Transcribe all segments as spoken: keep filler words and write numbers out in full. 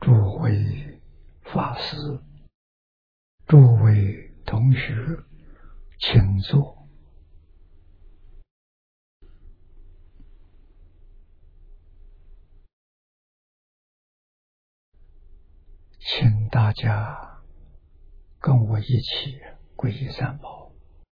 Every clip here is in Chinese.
诸位法师、诸位同学，请坐。请大家跟我一起皈依三宝。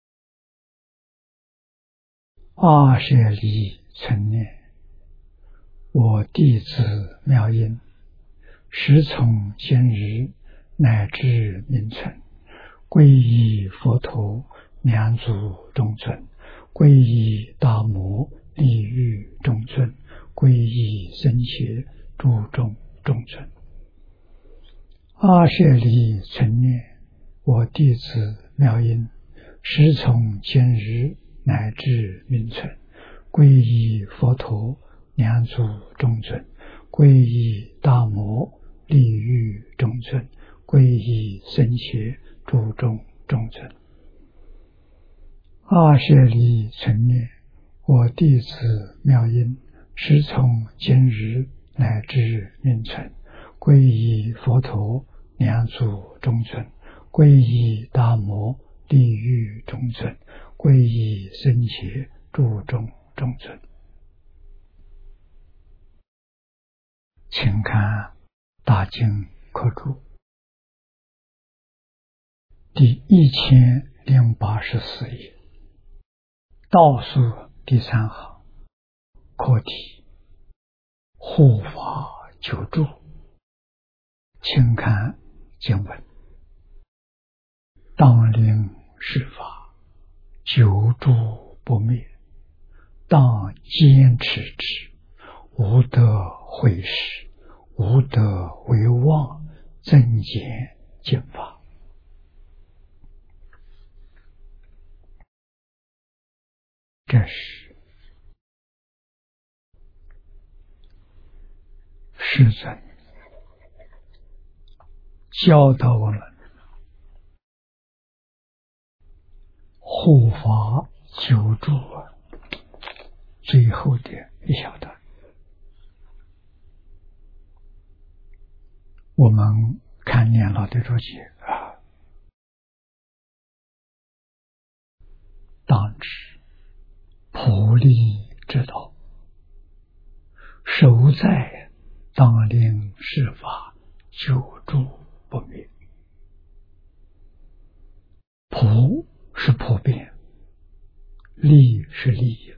二舍离存念，我弟子妙音，时从今日乃至明存，皈依佛陀两足中尊，皈依大摩利欲中尊，皈依僧伽诸众中尊。二舍离存念，我弟子妙音，时从今日乃至明存，皈依佛陀两足中尊，皈依大摩利欲中尊，皈依僧伽诸众中尊。二舍离存念，我弟子妙音，时从今日乃至明存，皈依佛陀两足中尊，皈依大摩利欲中尊，皈依僧伽诸众中尊。请看大经科注第一千零八十四页，倒数第三行，课题护法久住。请看经文：当令是法，久住不灭，当坚持之，无得会始，无得为妄，增减净法。这是世尊教导我们护法久住最后的一小段。我们看念老的注解啊，当知普利之道，守在当令是法，久住不灭。普是普遍，利是利益。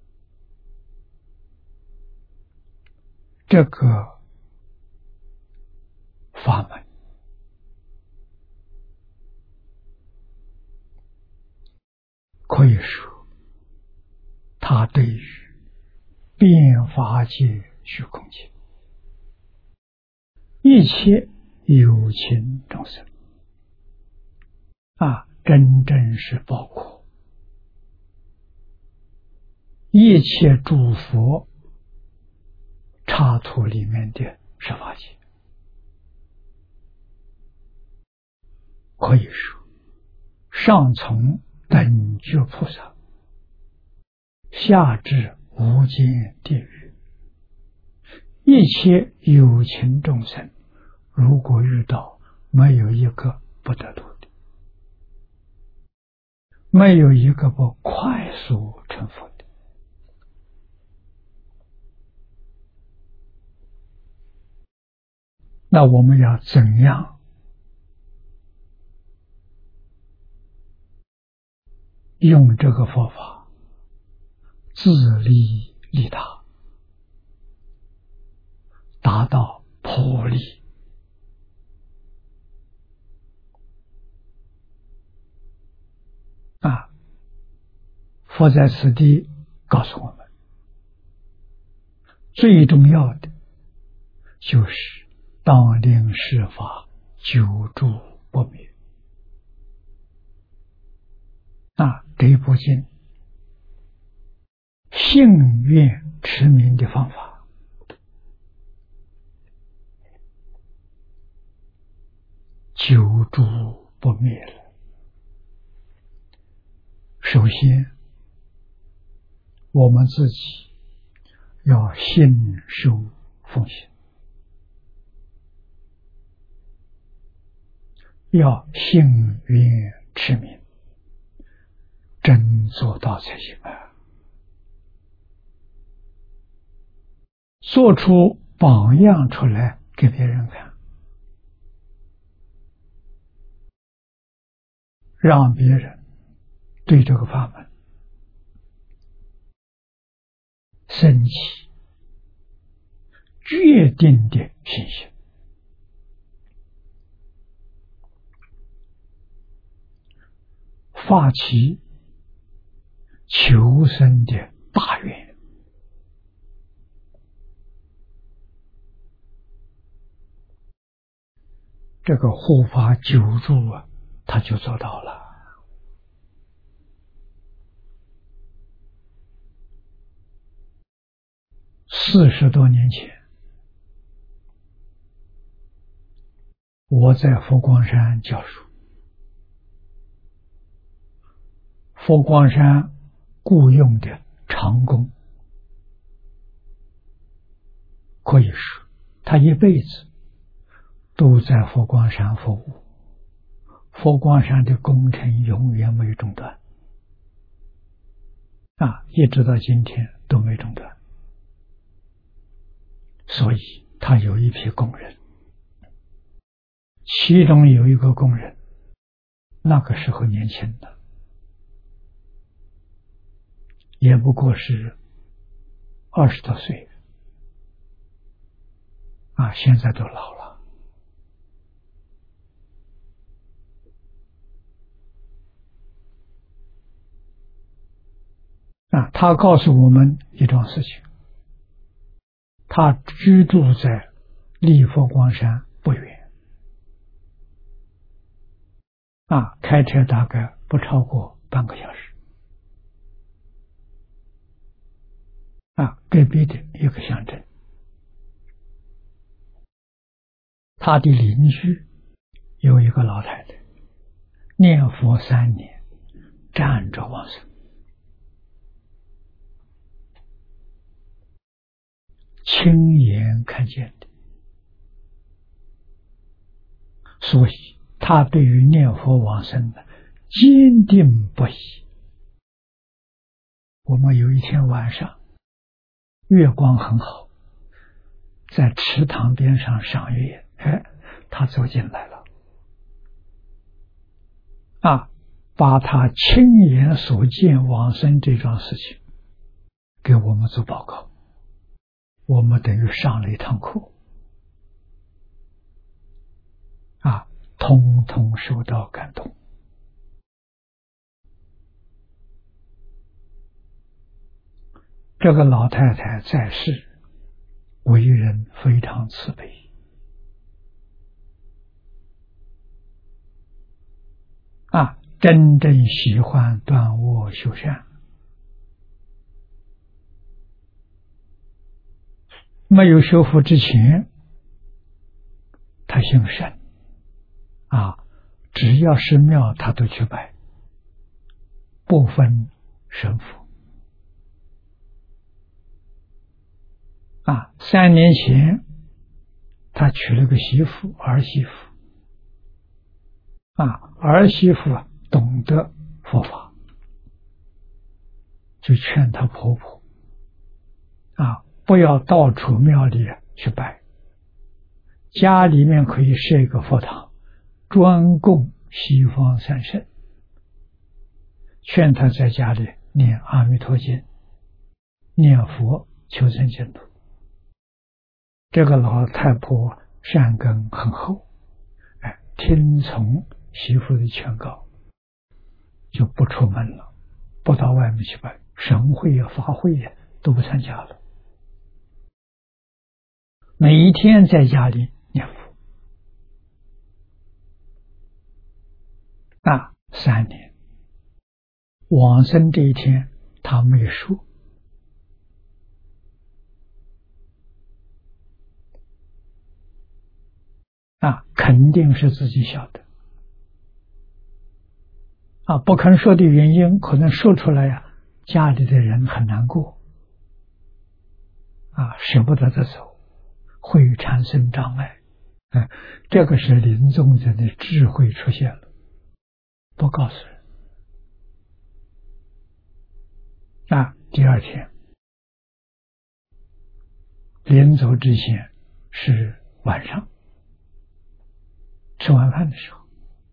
这个法门可以说，它对于变法界虚空界一切有情众生啊，真正是包括一切诸佛刹土里面的十法界。可以说，上从等觉菩萨，下至无间地狱，一切有情众生，如果遇到，没有一个不得度的，没有一个不快速成佛的。那我们要怎样用这个佛法自利利他，达到普利？啊，佛在此地告诉我们，最重要的就是当令是法，久住不灭。啊，这一部经信愿持名的方法，久住不灭了。首先，我们自己要信受奉行， 要信愿持名，真做到才行啊！做出榜样出来给别人看，让别人对这个法门升起决定的信心，发起求生的大愿，这个护法久住啊，他就做到了。四十多年前，我在佛光山教书，佛光山雇用的长工，可以说他一辈子都在佛光山服务，佛光山的工程永远没中断，啊，一直到今天都没中断。所以他有一批工人，其中有一个工人，那个时候年轻的，也不过是二十多岁，啊，现在都老了。啊，他告诉我们一桩事情，他居住在离佛光山不远，啊，开车大概不超过半个小时，啊，隔壁的一个乡镇，他的邻居有一个老太太，念佛三年，站着往生，亲眼看见的，所以他对于念佛往生的坚定不移。我们有一天晚上，月光很好，在池塘边上赏月，哎，他走进来了，啊，把他亲眼所见往生这桩事情给我们做报告，我们等于上了一堂课，啊，通通受到感动。这个老太太在世为人非常慈悲，啊，真正喜欢断恶修善，没有修复之前，他姓沈，啊，只要是庙他都去拜，不分神父。啊，三年前他娶了个媳妇，儿媳妇，啊，儿媳妇啊懂得佛法，就劝她婆婆，啊，不要到处庙里去拜，家里面可以设一个佛堂，专供西方三圣，劝她在家里念阿弥陀经，念佛求生净土。这个老太婆善根很厚，哎，听从媳妇的劝告，就不出门了，不到外面去拜，神会呀、法会呀都不参加了，每一天在家里念佛，啊，三年，往生这一天他没说，啊，肯定是自己晓得，啊，不肯说的原因，可能说出来呀、啊，家里的人很难过，啊，舍不得他走，会产生障碍， 哎，这个是临终人的智慧出现了，不告诉人。那第二天临走之前是晚上吃晚饭的时候，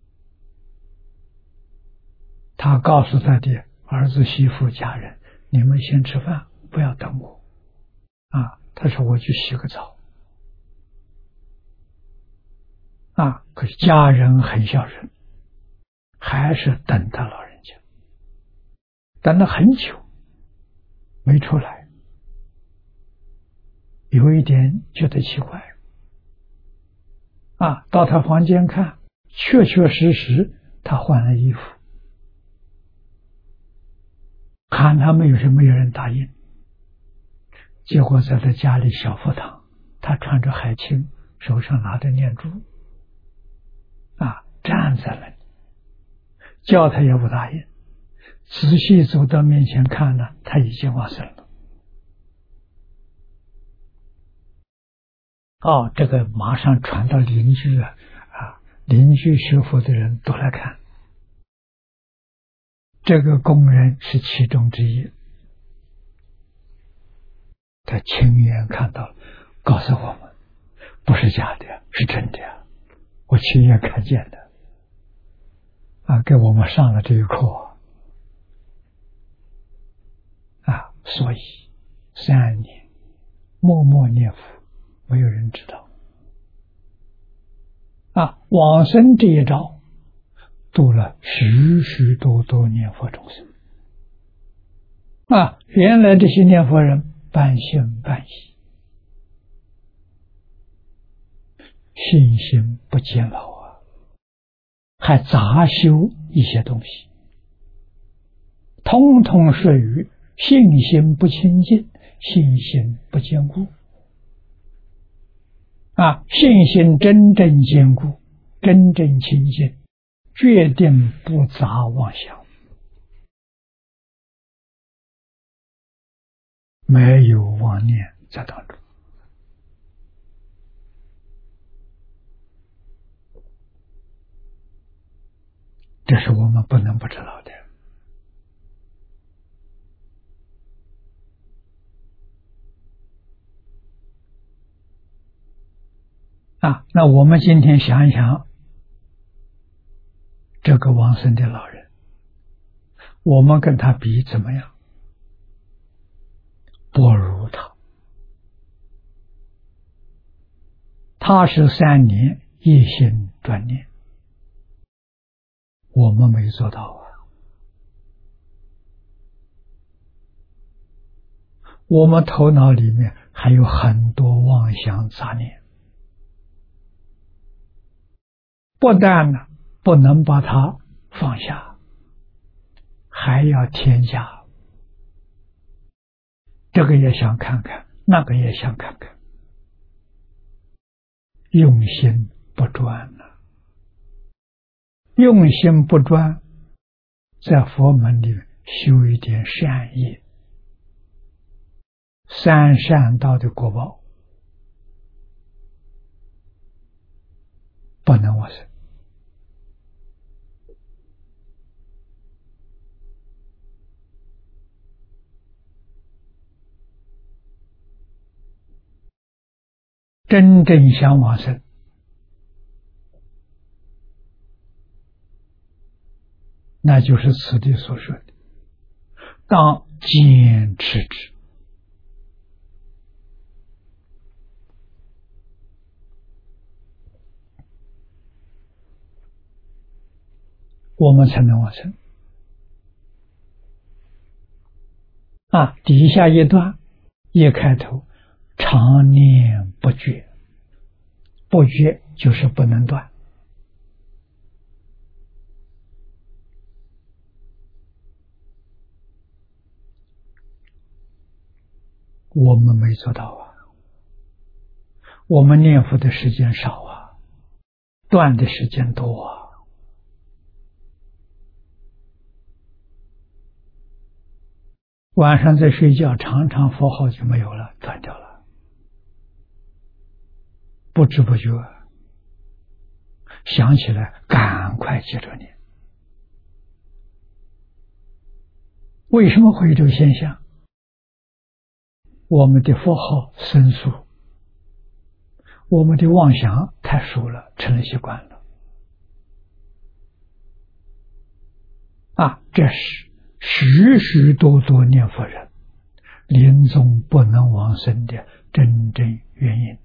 他告诉他的儿子媳妇家人，你们先吃饭，不要等我啊。他说我去洗个澡啊。可是家人很孝顺，还是等他老人家，等了很久没出来，有一点觉得奇怪啊。到他房间看，确确实实他换了衣服，看他没有什么有人答应。结果在他家里小佛堂，他穿着海青，手上拿着念珠啊，站在那里，叫他也不答应。仔细走到面前看了，他已经往生了。哦，这个马上传到邻居啊，啊，邻居学佛的人都来看，这个工人是其中之一。他亲眼看到了，告诉我们不是假的，是真的，我亲眼看见的啊，给我们上了这一课啊。所以三年默默念佛，没有人知道啊。往生这一招度了许许多多念佛众生啊。原来这些念佛人半信半疑，信心不坚牢啊，还杂修一些东西，通通属于信心不清净，信心不坚固啊。信心真正坚固，真正清净，决定不杂妄想，没有妄念在当中。这是我们不能不知道的啊。那我们今天想一想，这个往生的老人，我们跟他比怎么样？不如他。他是三年一心专念，我们没做到啊。我们头脑里面还有很多妄想杂念，不但呢不能把它放下，还要添加。这个也想看看，那个也想看看，用心不专了。用心不专，在佛门里修一点善业，三善道的果报不能往生。真正想往生，那就是此地所说的当坚持之。我们才能往生啊。底下一段一开头，常念不绝，不绝就是不能断。我们没做到啊，我们念佛的时间少啊，断的时间多啊。晚上在睡觉，常常佛号就没有了，断掉了，不知不觉想起来赶快接着念。为什么会有这个现象？我们的佛号生疏，我们的妄想太熟了，成了习惯了。啊，这是许许多多念佛人临终不能往生的真正原因。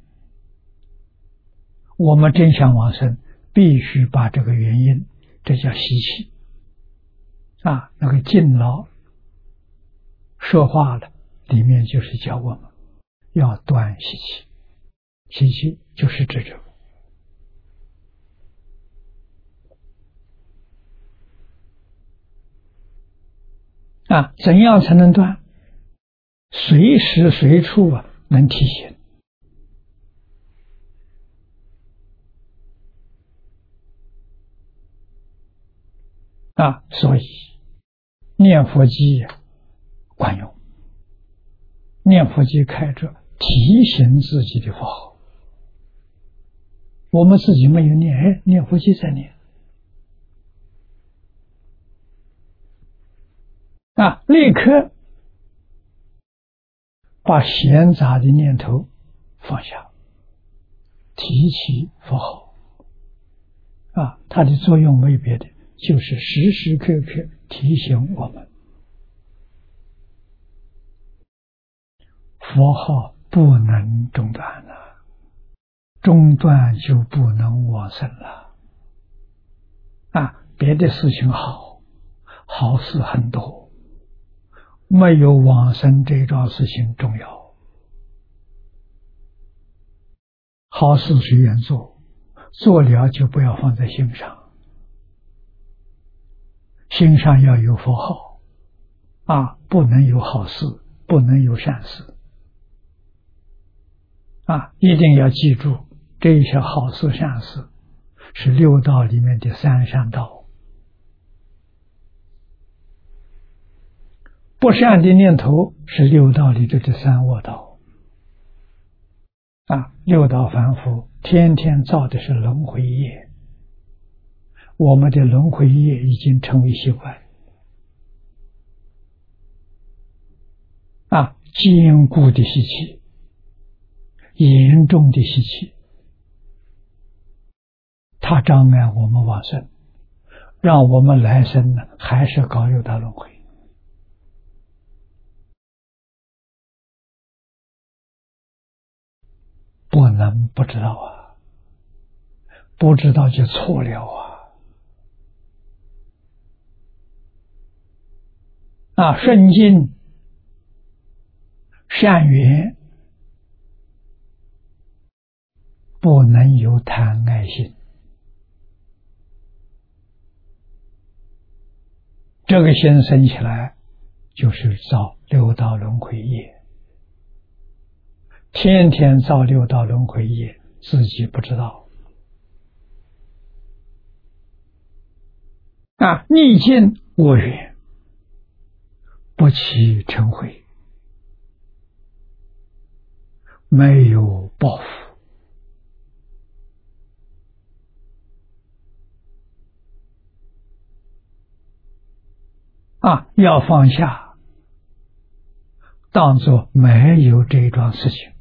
我们真想往生，必须把这个原因，这叫习气。啊，那个敬老说话了，里面就是教我们要断习气，习气就是指这个。啊，怎样才能断？随时随处啊，能提醒。啊，所以念佛机管用，念佛机开着，提醒自己的佛号。我们自己没有念，哎，念佛机在念。啊，立刻把闲杂的念头放下，提起佛号。啊，它的作用没别的，就是时时刻刻提醒我们，佛号不能中断了，中断就不能往生了。啊，别的事情好，好事很多，没有往生这桩事情重要。好事随缘做，做了就不要放在心上，心上要有佛号。啊，不能有好事，不能有善事。啊，一定要记住，这些好事善事是六道里面的三善道。不善的念头是六道里的这三恶道。啊，六道凡夫天天造的是轮回业，我们的轮回业已经成为习惯。啊，坚固的习气，严重的习气，它障碍我们往生，让我们来生呢还是搞六道轮回。不能不知道啊，不知道就错了啊！啊，顺境善缘不能有贪爱心，这个心生起来就是造六道轮回业。天天造六道轮回业，自己不知道。啊，逆境恶缘，不起嗔恚，没有报复。啊，要放下，当作没有这桩事情。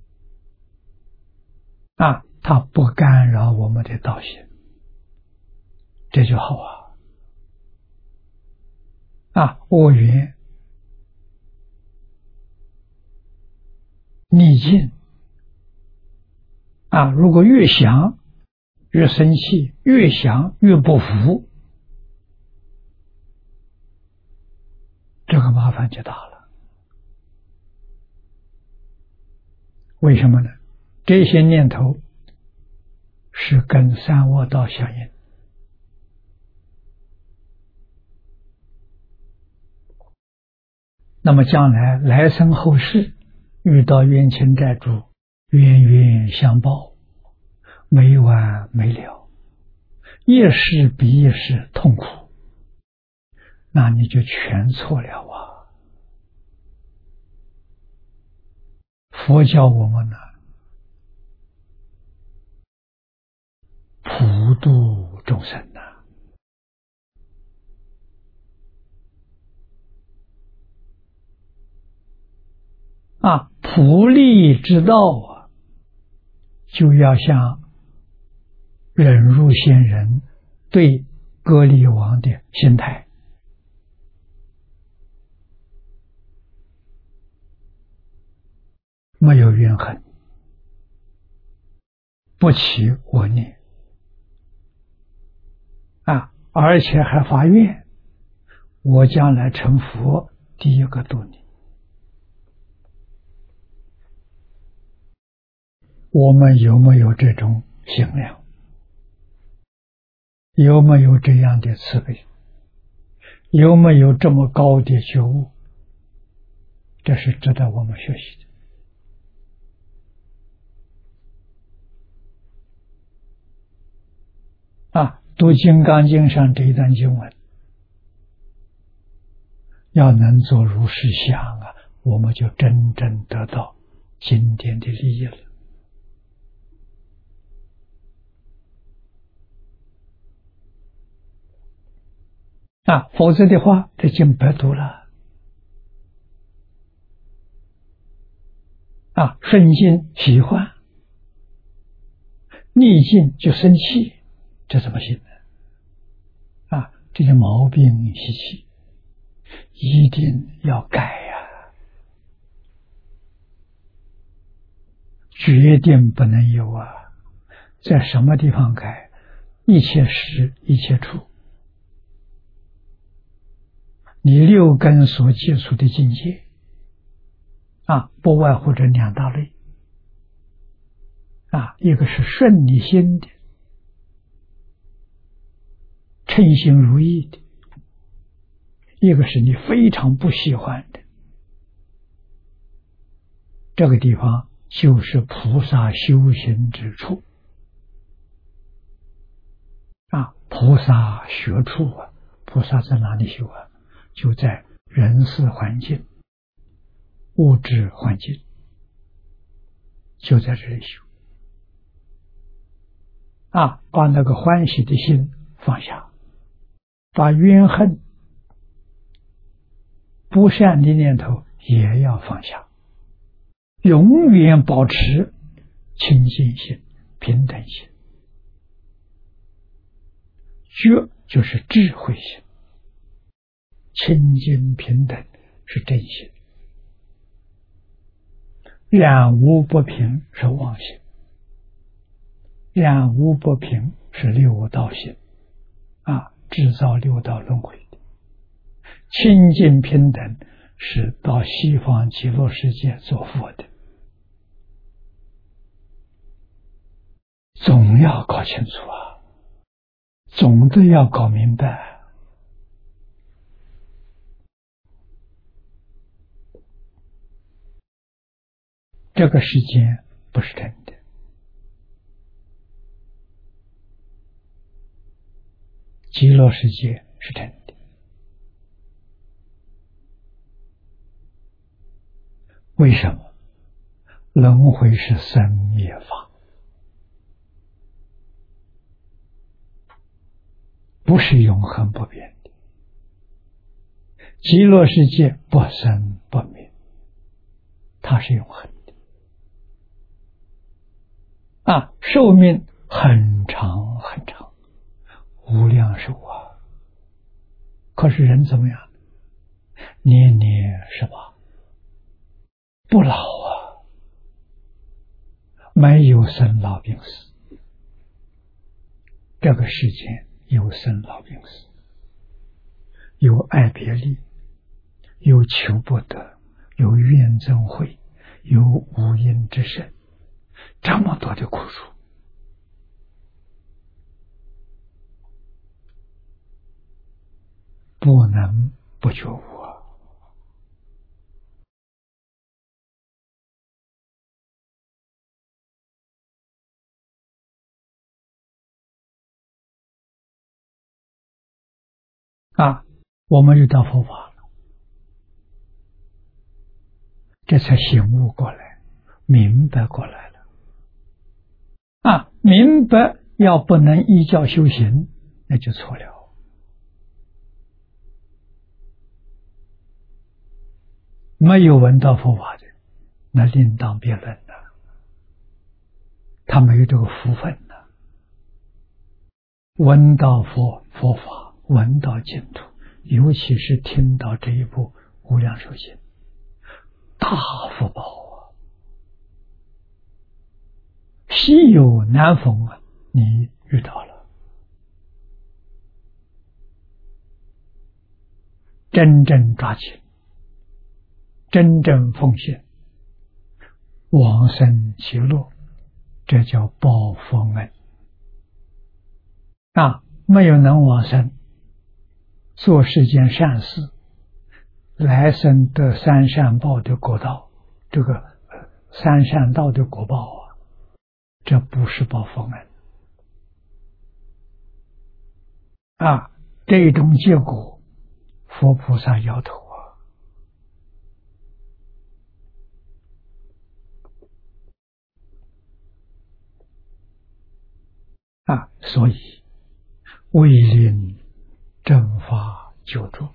啊，它不干扰我们的道行，这就好啊。啊，恶缘逆境啊，如果越想越生气，越想越不服，这个麻烦就大了。为什么呢？这些念头是跟三恶道相应。那么将来来生后世遇到冤亲债主，冤冤相报，没完没了，一世比一世痛苦，那你就全错了啊！佛教我们呢，普度众生呐、啊！啊，普利之道啊，就要像忍辱仙人对歌利王的心态。没有怨恨，不起恶念啊，而且还发愿，我将来成佛，第一个度你。我们有没有这种心量？有没有这样的慈悲？有没有这么高的觉悟？这是值得我们学习的。啊，读《金刚经》上这一段经文，要能做如是想啊，我们就真正得到经典的利益了。啊，否则的话，这经白读了。啊，顺境喜欢，逆境就生气，这怎么行呢？啊，这些毛病习气一定要改呀、啊，决定不能有啊！在什么地方改？一切时一切处，你六根所接触的境界啊，不外乎这两大类啊，一个是顺你心的、称心如意的，一个是你非常不喜欢的。这个地方就是菩萨修行之处啊，菩萨学处啊，菩萨在哪里修啊？就在人事环境、物质环境，就在这里修啊，把那个欢喜的心放下，把怨恨、不善的念头也要放下，永远保持清净心、平等心。觉就是智慧心，清净平等是真心，染污不平是妄心，染污不平是六道心啊，制造六道轮回的。清净平等是到西方极乐世界做佛的，总要搞清楚啊，总的要搞明白。这个世界不是真的，极乐世界是真的。为什么？轮回是生灭法，不是永恒不变的。极乐世界不生不灭，它是永恒的啊，寿命很长很长，无量寿啊。可是人怎么样？年年是吧？不老啊，没有生老病死。这个世间有生老病死，有爱别离，有求不得，有怨憎会，有五阴之身，这么多的苦楚，不能不觉悟啊！啊，我们遇到佛法了，这才醒悟过来，明白过来了。啊，明白要不能依教修行，那就错了。没有闻到佛法的，那另当别论了。他没有这个福分了。闻到佛佛法，闻到净土，尤其是听到这一部《无量寿经》，大福报啊！稀有难逢啊！你遇到了，真正抓紧，真正奉献，往生极乐，这叫报佛恩啊！没有能往生，做世间善事，来生得三善报的果报，这个三善道的果报啊，这不是报佛恩啊！这种结果，佛菩萨摇头啊！啊，所以为令正法救助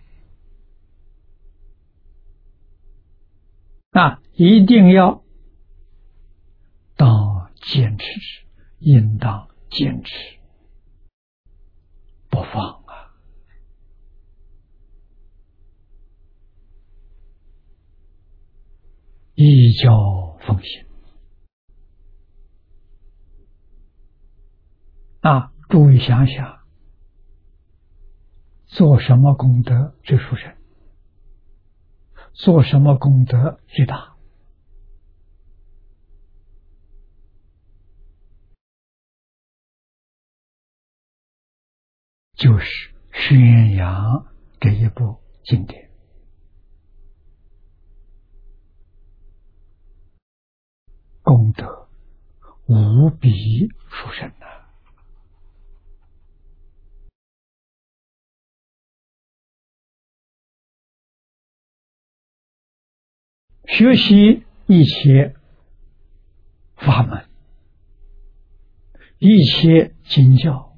啊，一定要当坚持，应当坚持，不放啊！依教奉行啊！诸位想想，做什么功德最殊胜？做什么功德最大？就是宣扬这一部经典，功德无比殊胜啊！学习一切法门，一切经教，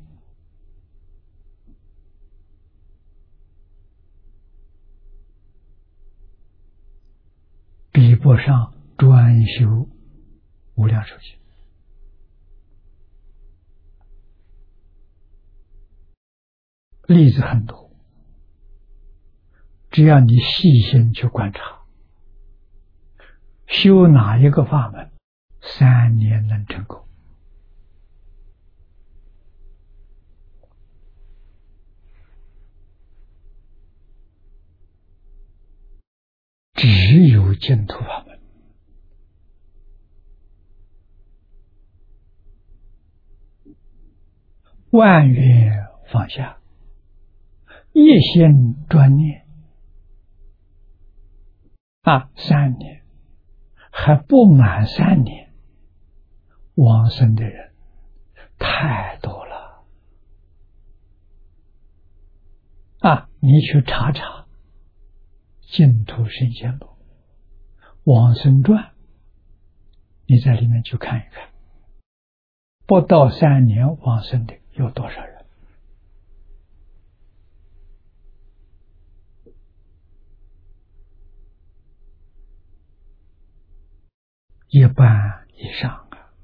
比不上专修无量寿经。例子很多，只要你细心去观察，修哪一个法门，三年能成功。只有净土法门，万缘放下，一心专念啊，三年还不满三年，往生的人太多了啊！你去查查净土圣贤录、往生传，你在里面去看一看，不到三年往生的有多少人？一半以上啊！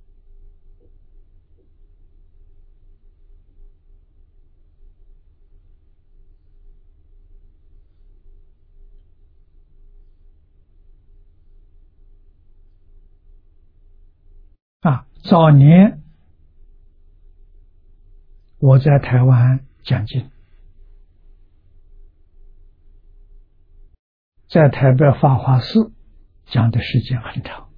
啊，早年我在台湾讲经，在台北法华寺讲的时间很长。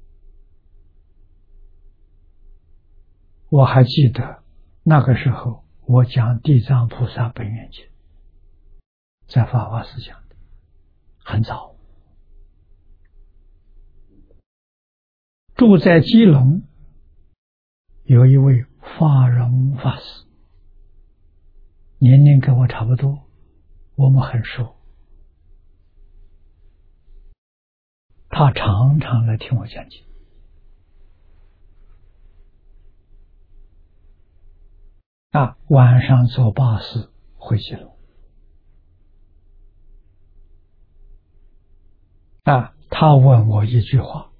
我还记得那个时候我讲地藏菩萨本愿经，在法华寺讲的，很早。住在基隆有一位法荣法师，年龄跟我差不多，我们很熟，他常常来听我讲经。 啊，晚上坐巴士回去了。啊，他问我一句话，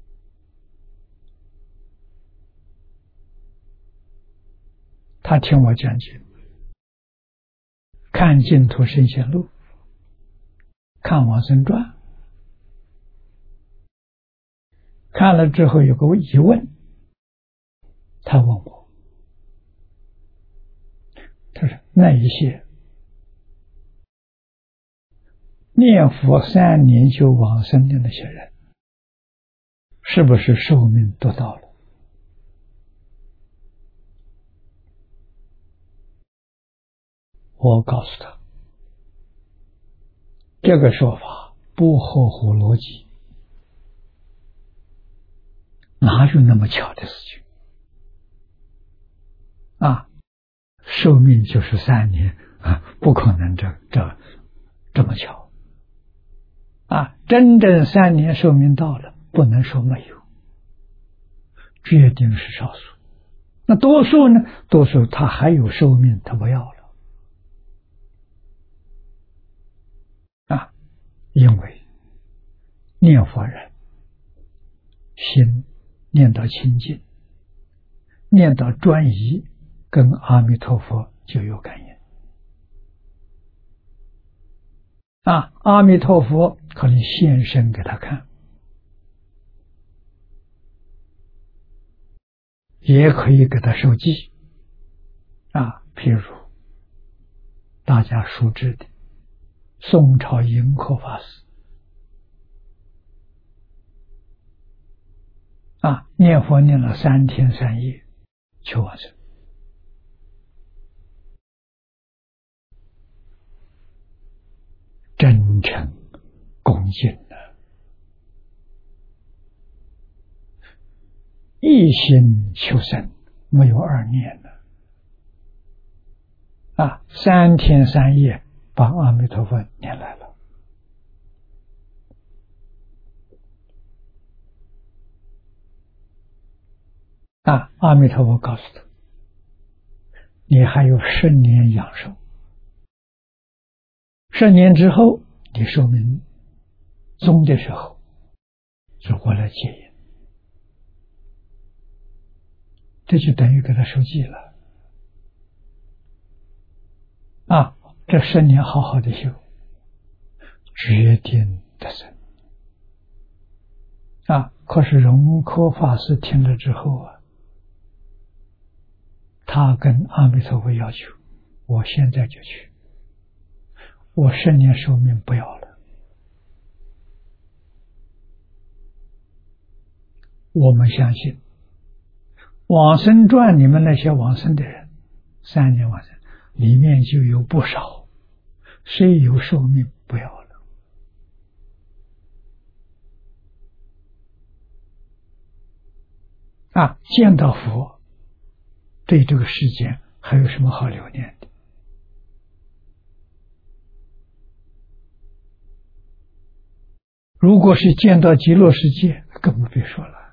他听我讲解，看净土圣贤录，看往生传，看了之后有个疑问，他问我，他说那一些念佛三年就往生的那些人，是不是寿命都到了？我告诉他，这个说法不合乎逻辑，哪有那么巧的事情啊？寿命就是三年啊，不可能这这这么巧啊！真正三年寿命到了，不能说没有，决定是少数。那多数呢？多数他还有寿命，他不要了啊！因为念佛人心念到清净，念到专一，跟阿弥陀佛就有感应啊！阿弥陀佛可能现身给他看，也可以给他受记啊。譬如大家熟知的宋朝盈科法师啊，念佛念了三天三夜求往生，真诚恭敬的，一心求生，没有二念的啊，三天三夜把阿弥陀佛念来了啊！阿弥陀佛告诉他，你还有十年阳寿，十年之后你寿命终的时候，是我来接引，这就等于给他受记了啊！这十年好好的修，决定得生啊！可是荣科法师听了之后啊，他跟阿弥陀佛要求，我现在就去，我十年寿命不要了。我们相信往生传里面那些往生的人，三年往生里面就有不少虽有寿命不要了啊！见到佛对这个世界还有什么好留念的？如果是见到极乐世界，更不必说了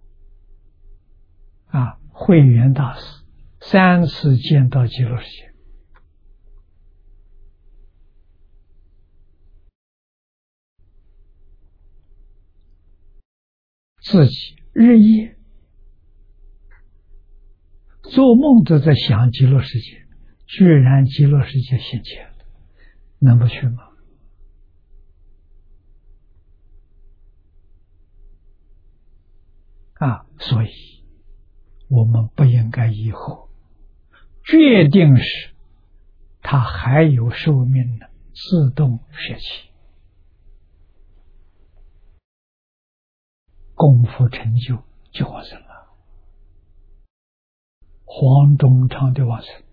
啊！慧远大师三次见到极乐世界，自己日夜做梦都在想极乐世界，居然极乐世界现前了，能不去吗？啊，所以我们不应该以后决定是他还有寿命呢，自动舍弃，功夫成就就往生了。黄忠昌的往生，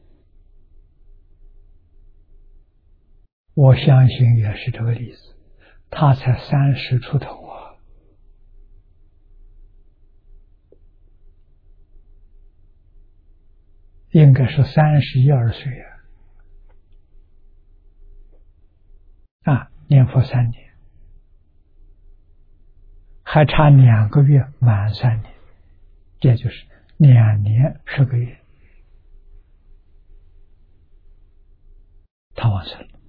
我相信也是这个例子，他才三十出头啊，应该是三十一二岁啊！啊，念佛三年，还差两个月满三年，也就是两年十个月生了。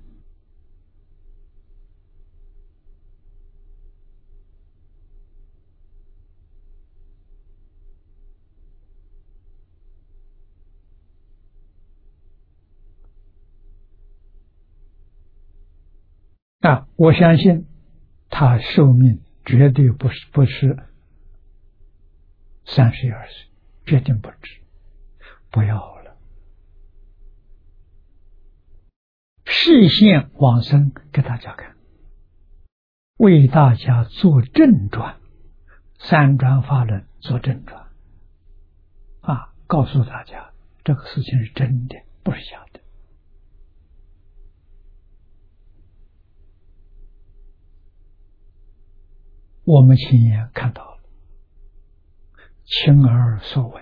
啊，我相信他寿命绝对不是不是三十二岁，绝对不止。不要了，示现往生给大家看，为大家做正传，三转法轮做正传啊，告诉大家这个事情是真的，不是假的。我们亲眼看到了，亲耳所闻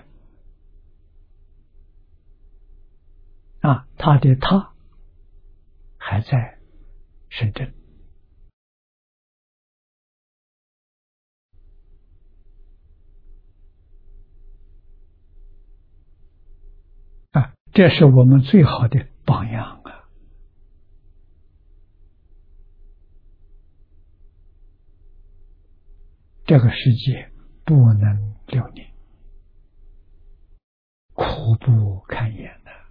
啊，他的他还在深圳啊，这是我们最好的榜样啊！这个世界不能留念，苦不堪言呐、啊！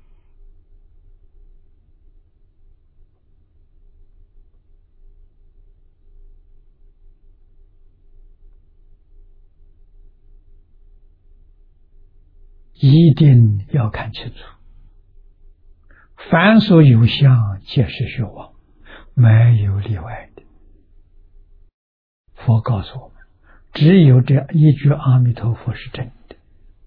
一定要看清楚，凡所有相，皆是虚妄，没有例外的。佛告诉我们，只有这一句阿弥陀佛是真的，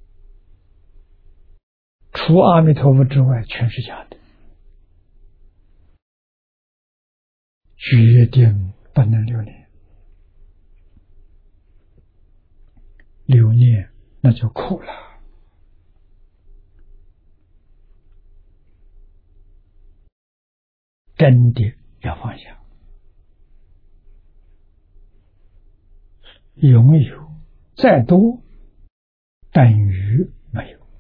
除阿弥陀佛之外，全是假的，决定不能留念。留念那就苦了。真的要放下，拥有再多等于没有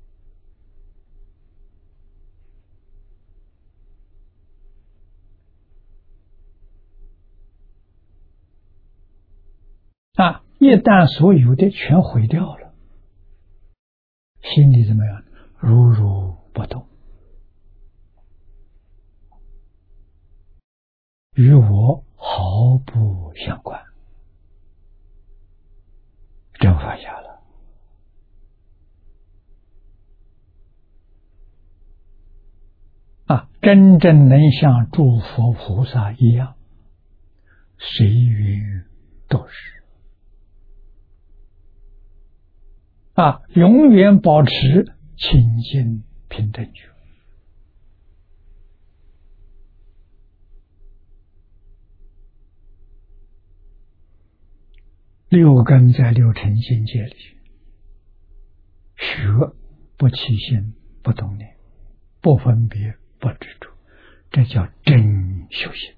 啊！一旦所有的全毁掉了，心里怎么样？如如不动，与我毫不相关，真放下了啊！真正能像诸佛菩萨一样，随缘度日啊，永远保持清净平等觉。六根在六尘境界里，学不起心不动念，不分别不执着，这叫真修行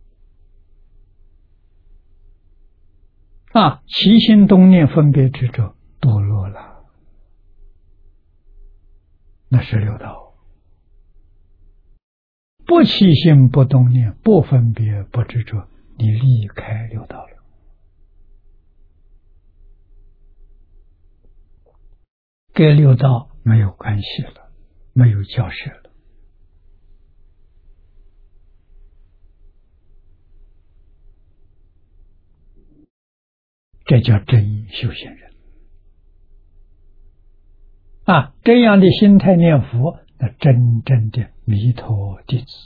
啊！起心动念分别执着，堕落了，那是六道。不起心不动念，不分别不执着，你离开六道了，跟六道没有关系了，没有交涉了。这叫真修行人啊！这样的心态念佛，那真正的弥陀弟子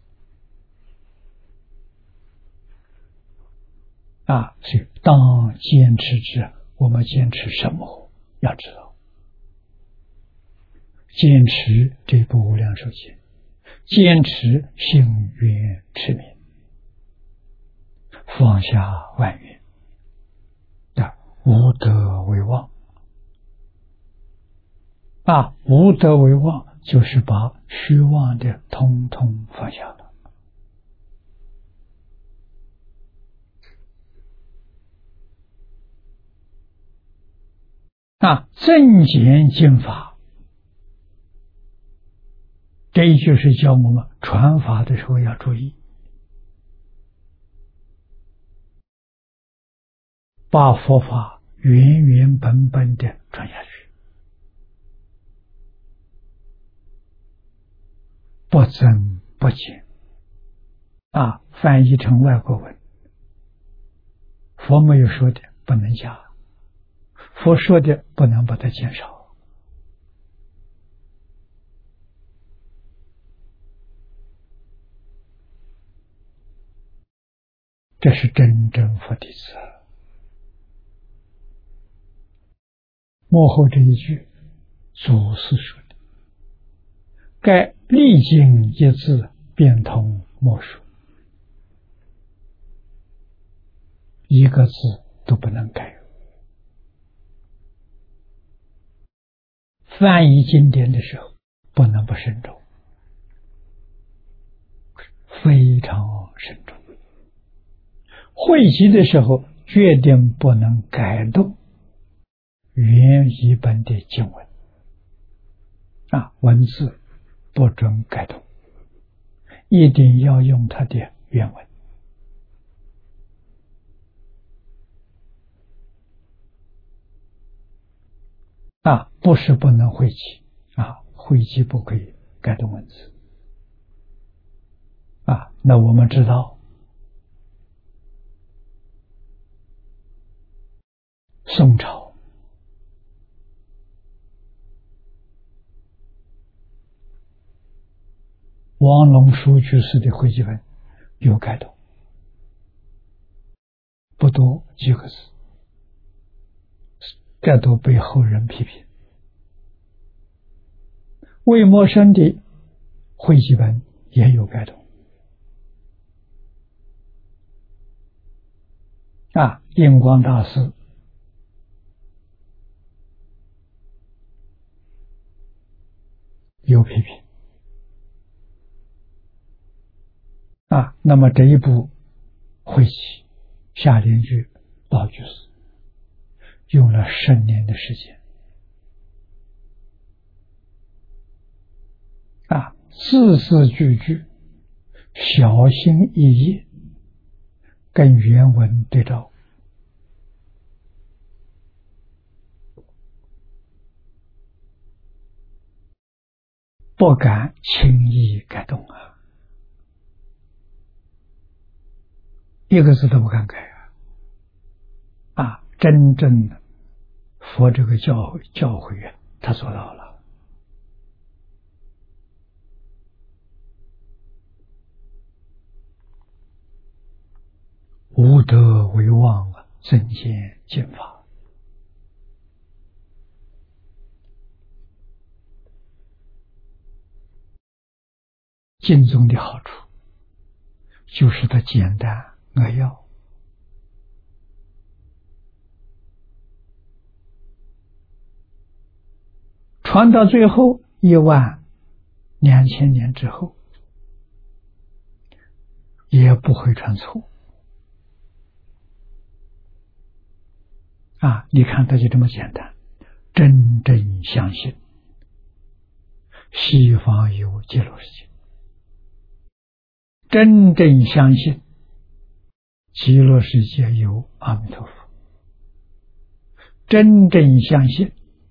啊！所以当坚持之，我们坚持什么？要知道，坚持这部无量寿经，坚持信愿持名，放下万缘，啊，无德为望啊！无德为望，就是把虚妄的通通放下了啊！正见经法， 这就是教我们传法的时候要注意，把佛法原原本本的传下去，不增不减啊！翻译成外国文，佛没有说的不能加，佛说的不能把它减少。这是真正佛弟子。幕后这一句，祖师说的：“该历经一字，变通莫属，一个字都不能改。”翻译经典的时候，不能不慎重，非常慎重。会集的时候，决定不能改动原译本的经文啊，文字不准改动，一定要用它的原文啊，不是不能会集啊，会集不可以改动文字啊。那我们知道，宋朝王龙书居士的会集本有改动，不多几个字，这都被后人批评。魏默生的会集本也有改动啊，印光大师有批评啊。那么这一部会集下联句老居士用了十年的时间啊，字字句句小心翼翼跟原文对照，不敢轻易改动啊，一个字都不敢改啊！啊，真正的佛这个教诲教诲啊，他做到了。无德为妄啊，增见见法。经宗的好处就是它简单扼要，传到最后一万两千年之后也不会传错啊！你看它就这么简单，真正相信西方有极乐世界，真正相信极乐世界有阿弥陀佛，真正相信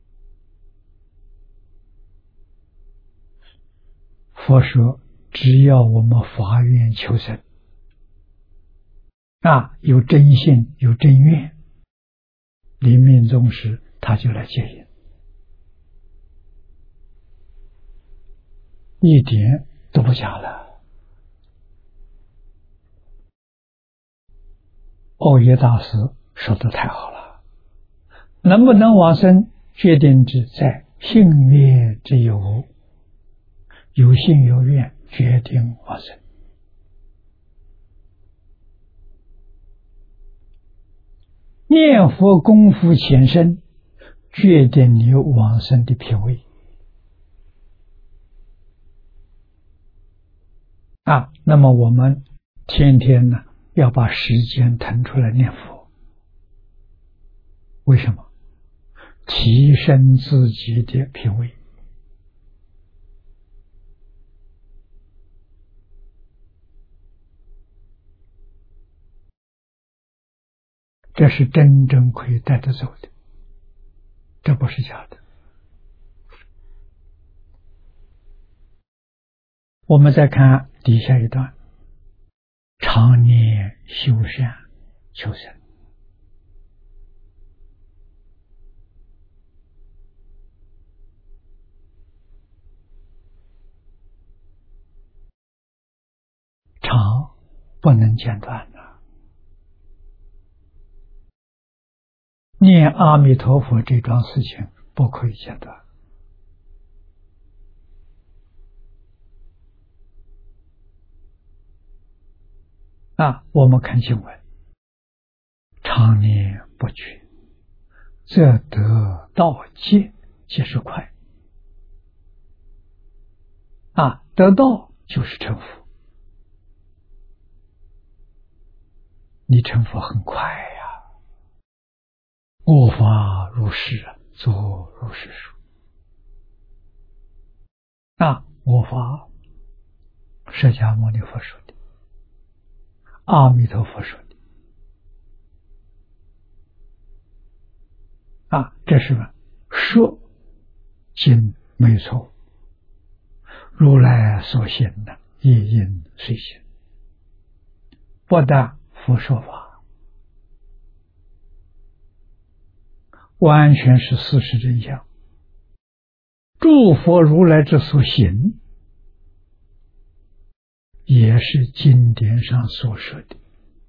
佛说只要我们发愿求生啊，有真心有真愿，临命终时他就来接引，一点都不假了。欧耶大师说的太好了，能不能往生，决定之在信愿之有无，有信有愿，决定往生。念佛功夫浅深，决定你往生的品位啊。那么我们天天呢，要把时间腾出来念佛，为什么？提升自己的品位这是真正可以带得走的，这不是假的。我们再看底下一段，常念修善求生。常不能间断的，念阿弥陀佛这桩事情不可以间断。啊，我们看经文，常念不绝，则得道界，即是快。啊，得道就是成佛，你成佛很快呀。我法如是，作如是说。啊，我法，释迦牟尼佛说的，阿弥陀佛说的。啊，这是说经没错，如来所行的一应随行，不但佛说法，完全是事实真相。诸佛如来之所行，也是经典上所说的。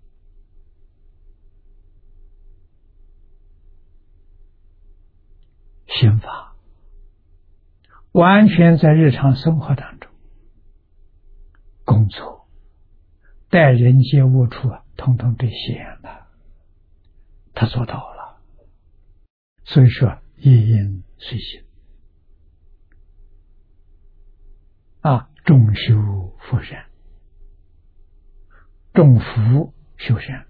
行法完全在日常生活当中，工作待人接物处啊，统统兑现了，他做到了。所以说一应随行啊，众修佛善，众福修善，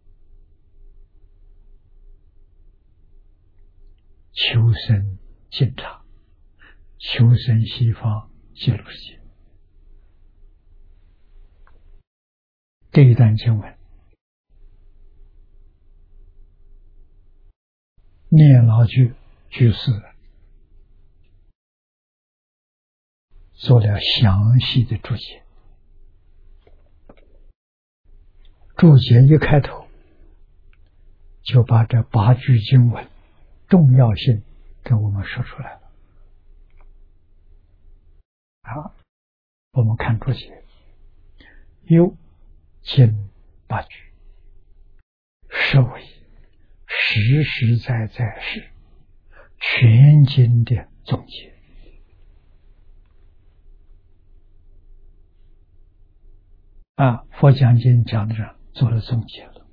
求生净场，求生西方极乐世界。这一段经文，聂老居居士做了详细的注解。注解一开头就把这八句经文重要性给我们说出来了。好，我们看注解，有经八句，是为实实在在是全经的总结。啊，佛讲经讲的上做了总结了。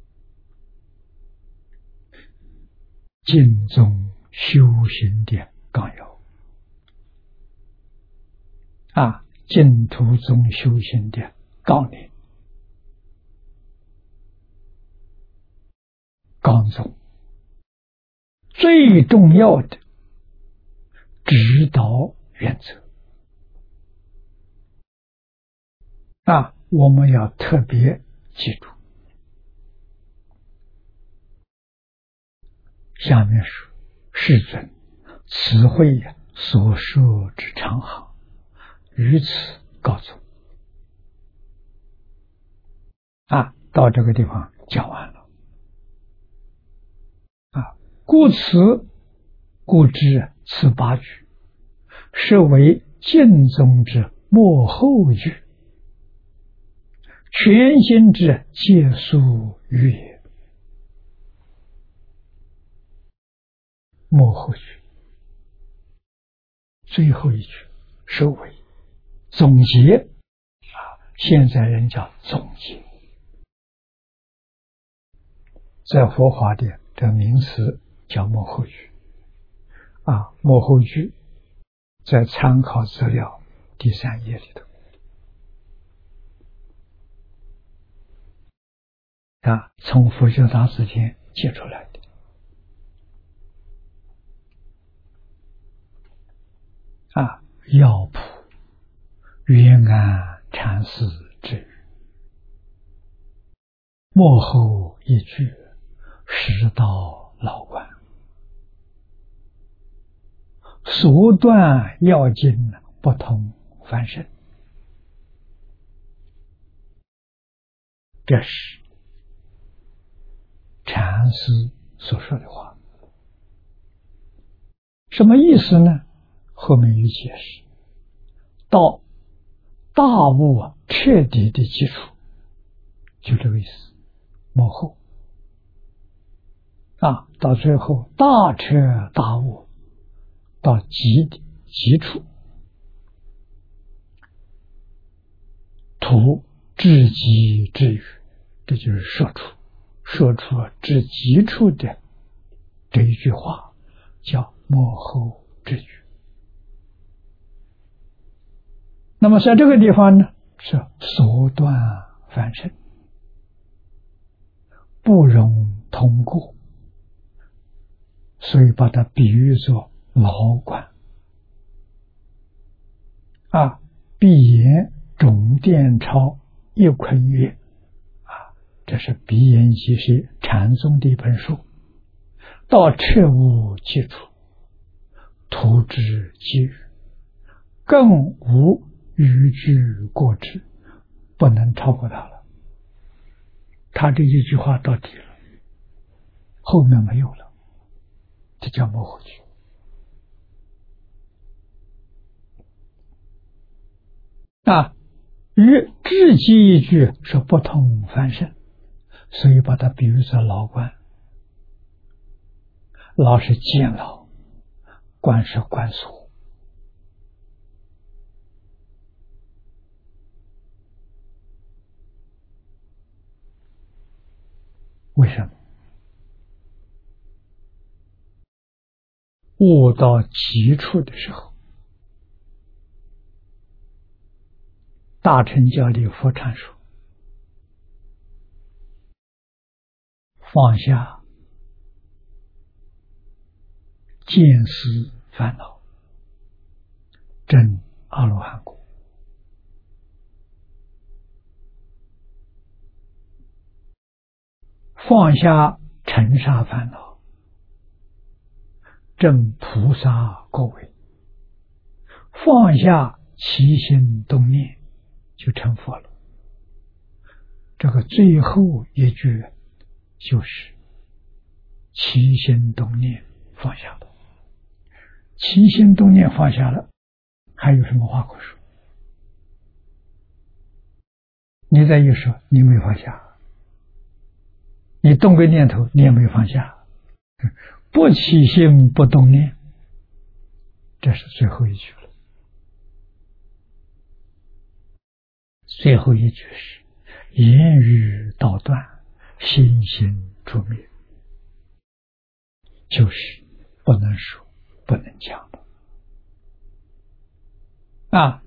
经中修行的纲要，啊，净土宗修行的纲领，纲宗最重要的指导原则。啊，我们要特别记住。下面说，世尊此会所说之长行，于此告终。啊，到这个地方讲完了。啊，故此故知此八句，是为净宗之末后句，全经之结束语也。末后句，最后一句收尾总结啊，现在人叫总结，在佛法的这名词叫末后句啊。末后句在参考资料第三页里头啊，从佛学大师间借出来的。啊，药谱圆安禅师之语，末后一句， 十道牢关，所断要经不同凡身。这是禅师所说的话。什么意思呢？后面有解释。到大悟彻底的基础，就这个意思。幕后啊，到最后大彻大悟，到极极处，图至极至语，这就是说出说出至极处的这一句话，叫幕后至语。那么在这个地方呢，是所断凡身，不容通过，所以把它比喻作牢关啊。闭眼总殿超一坤月啊，这是闭眼即是禅宗的一本书。到彻悟基础，图之即语，更无逾矩过之，不能超过它了。他这一句话到底了，后面没有了，这叫幕后句啊。与至极一句是不同凡身，所以把它比喻作牢关。牢是监牢，关是关锁。为什么？悟到极处的时候，大乘教里佛禅说，放下见思烦恼，证阿罗汉果。放下尘沙烦恼，证菩萨果位。放下起心动念，就成佛了。这个最后一句就是起心动念放下了。起心动念放下了，还有什么话可说？你再一说，你没放下，你动个念头，你也没放下，不起心不动念，这是最后一句了。最后一句是言语道断，心行出灭，就是不能说不能讲的啊，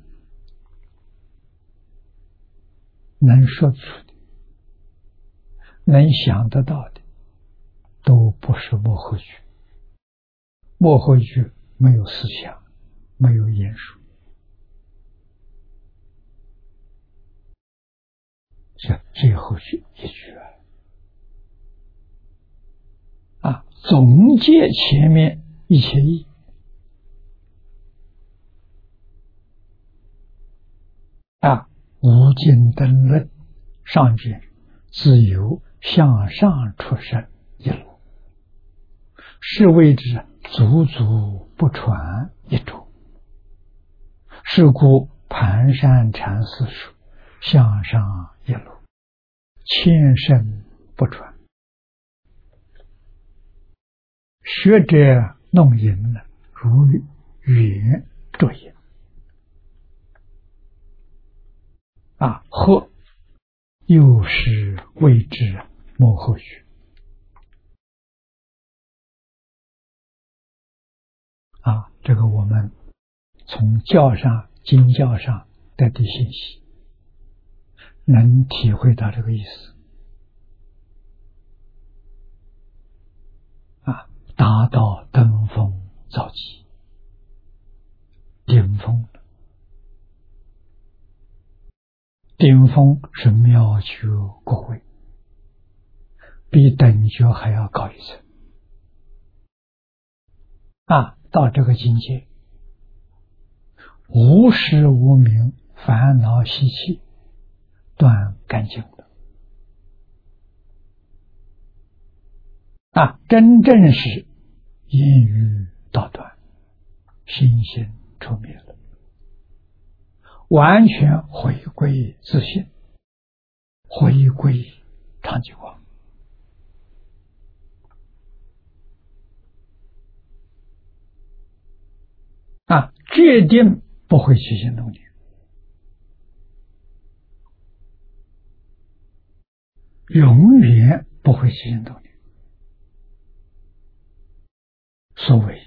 能说出的能想得到的都不是幕后句。幕后句没有思想，没有言说，是最后句一句啊，总结前面一切义啊，无尽灯论上卷自由向上出生一路，是谓之足足不传一周。是故盘山禅师说向上一路，千声不传。学者弄淫呢，如圆作淫啊，或又是谓之幕后句啊。这个我们从教上经教上得的信息，能体会到这个意思啊，达到登峰造极顶峰。顶峰是妙觉果位， 比等觉还要高一层啊！到这个境界，无时无明烦恼习气断干净了啊！真正是因语道断，心性出灭了，完全回归自性，回归常寂光啊！决定不会起心动念，永远不会起心动念。所谓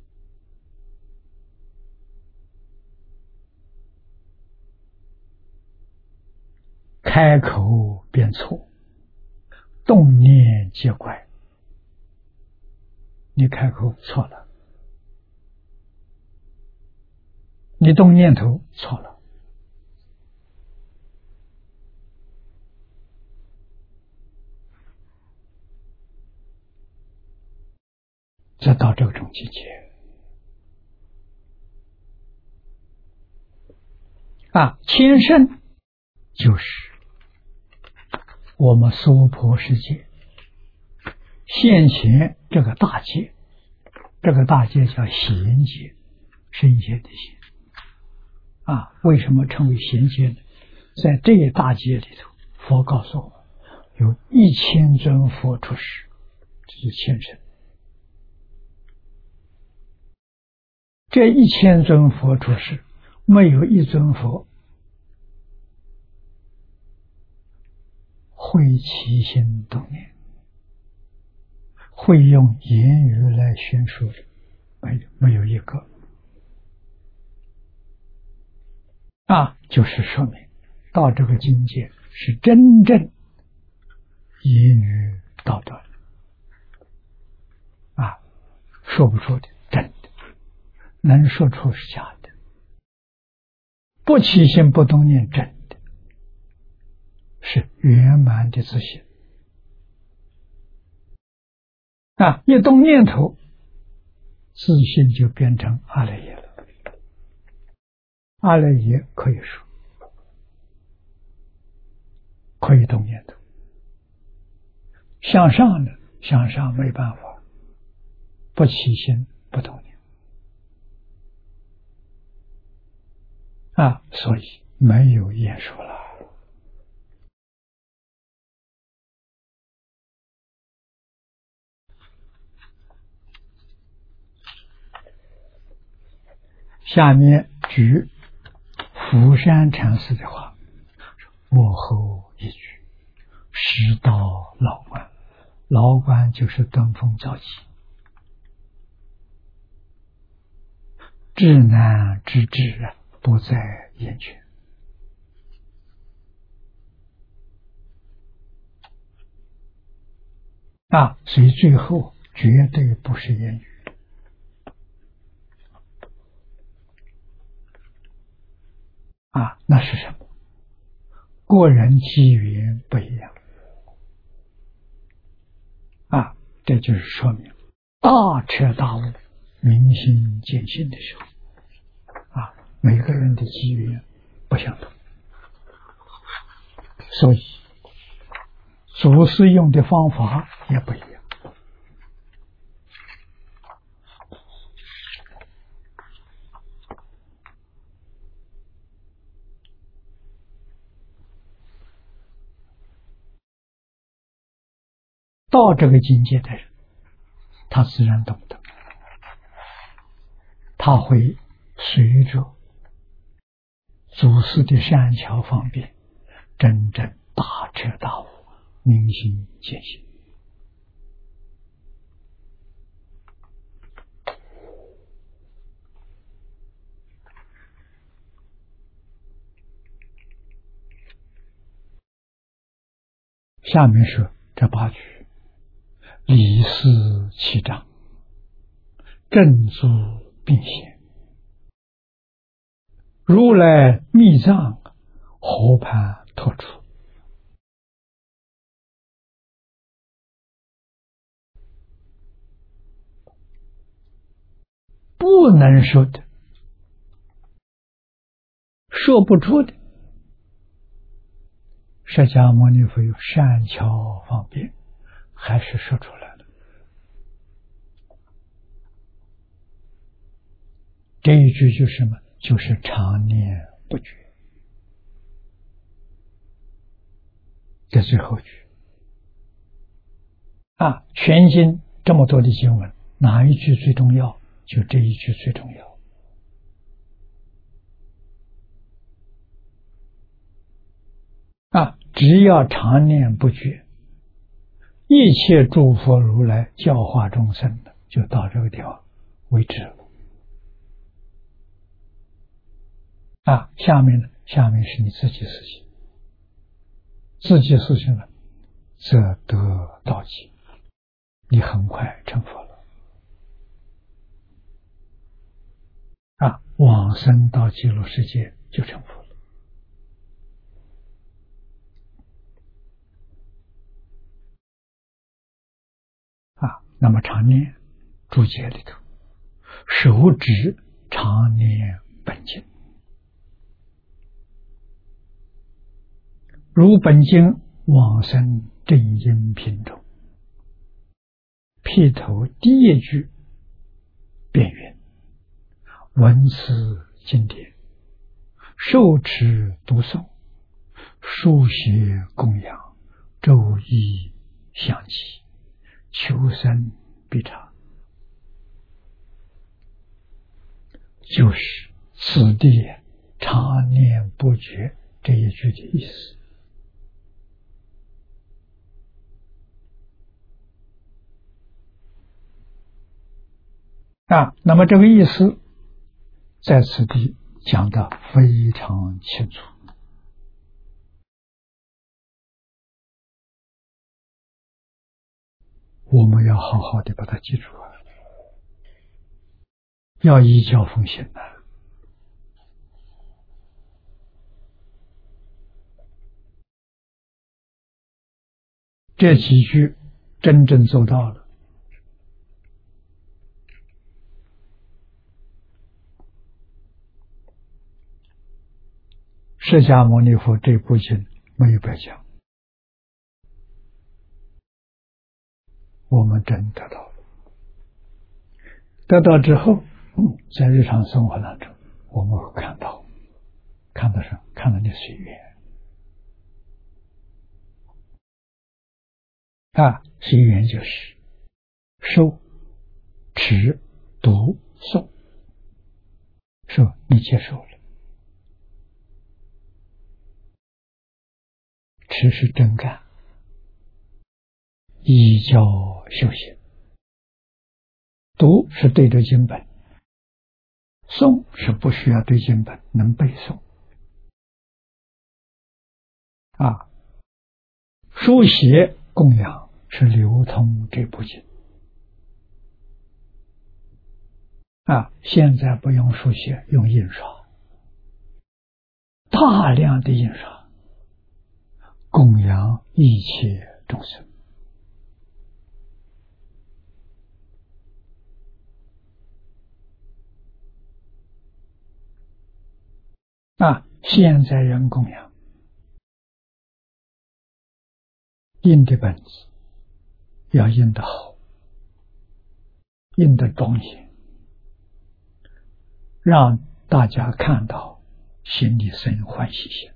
开口便错，动念皆怪。你开口错了，你动念头错了，这到这种境界啊，天生就是我们娑婆世界现前这个大界，这个大界叫贤界，圣贤的贤啊。为什么称为贤界呢？在这一大界里头，佛告诉我们，有一千尊佛出世，这是前身。这一千尊佛出世，没有一尊佛会起心动念，会用言语来宣说的，没有，没有一个啊，就是说明到这个境界是真正言语道断啊，说不出的真的，能说出是假的，不起心不动念真的，是圆满的自信啊！一动念头，自信就变成阿赖耶了。阿赖耶可以说可以动念头，向上的向上没办法，不起心不动念啊，所以没有言说了。下面举福山禅师的话，幕后一句，师道老观，老观就是登峰造极，至难之至啊，不在眼前啊，所以最后绝对不是言语啊，那是什么？个人机缘不一样啊，这就是说明大彻大悟、明心见性的时候啊，每个人的机缘不相同，所以祖师用的方法也不一样。到这个境界的人，他自然懂得，他会随着祖师的善巧方便，真正大彻大悟、明心见性。下面说这八句，理事其章，正足并显，如来密藏，何盼托出。 不能说的、说不出的，释迦牟尼佛有善巧方便，还是说出来了。这一句就是什么？就是常念不绝。这最后句啊，全经这么多的经文，哪一句最重要？就这一句最重要。啊，只要常念不绝，一切诸佛如来教化众生的，就到这个地方为止了。啊，下面呢？下面是你自己事情，自己事情了，则得道极，你很快成佛了。啊，往生到极乐世界就成佛了。啊，那么常念注解里头，手指常念本经，如本经往生正因品中，劈头第一句便云：闻此经典，受持读诵，书写供养，昼夜相继，求生必长。就是此地常念不绝这一句的意思。啊，那么这个意思在此地讲得非常清楚。我们要好好的把它记住啊，要依教奉行的。这几句真正做到了，释迦牟尼佛这部经没有白讲，我们真得到了。得到之后，在日常生活当中，我们会看到，看到什么？看到你随缘啊，随缘就是受、持、读、诵，说你接受了。持是真干，依教修行；读是对着经本，诵是不需要对经本，能背诵。啊，书写供养是流通这部经。啊，现在不用书写，用印刷，大量的印刷，供养一切众生。啊，现在人供养印的本子要印得好，印得庄严，让大家看到心里生欢喜心。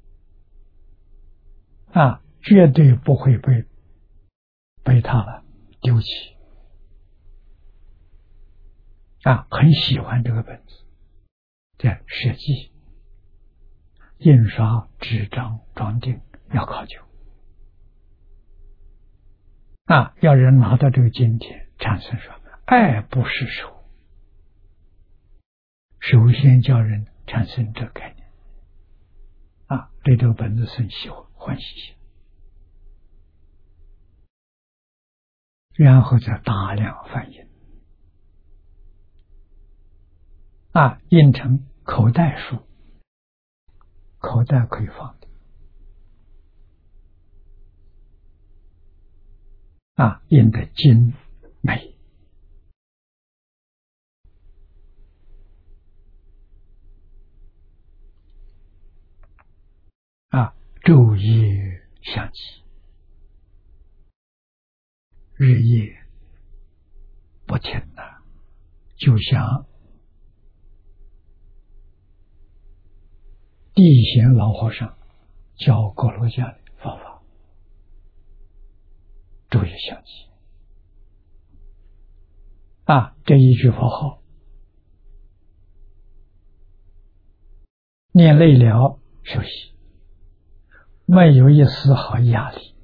啊，绝对不会被被他们丢弃。啊，很喜欢这个本子，在设计、印刷、纸张、装订要考究。啊，要人拿到这个经典，产生说爱不释手，首先叫人产生这个概念。啊，对这个本子生喜欢喜心，然后再大量翻译。啊，印成口袋书，口袋可以放的。啊，印得精美。 昼夜相继，日夜不停的，就像地贤老和尚教锅炉匠的方法，昼夜相继啊！这一句佛号念累了休息，没有一丝毫压力，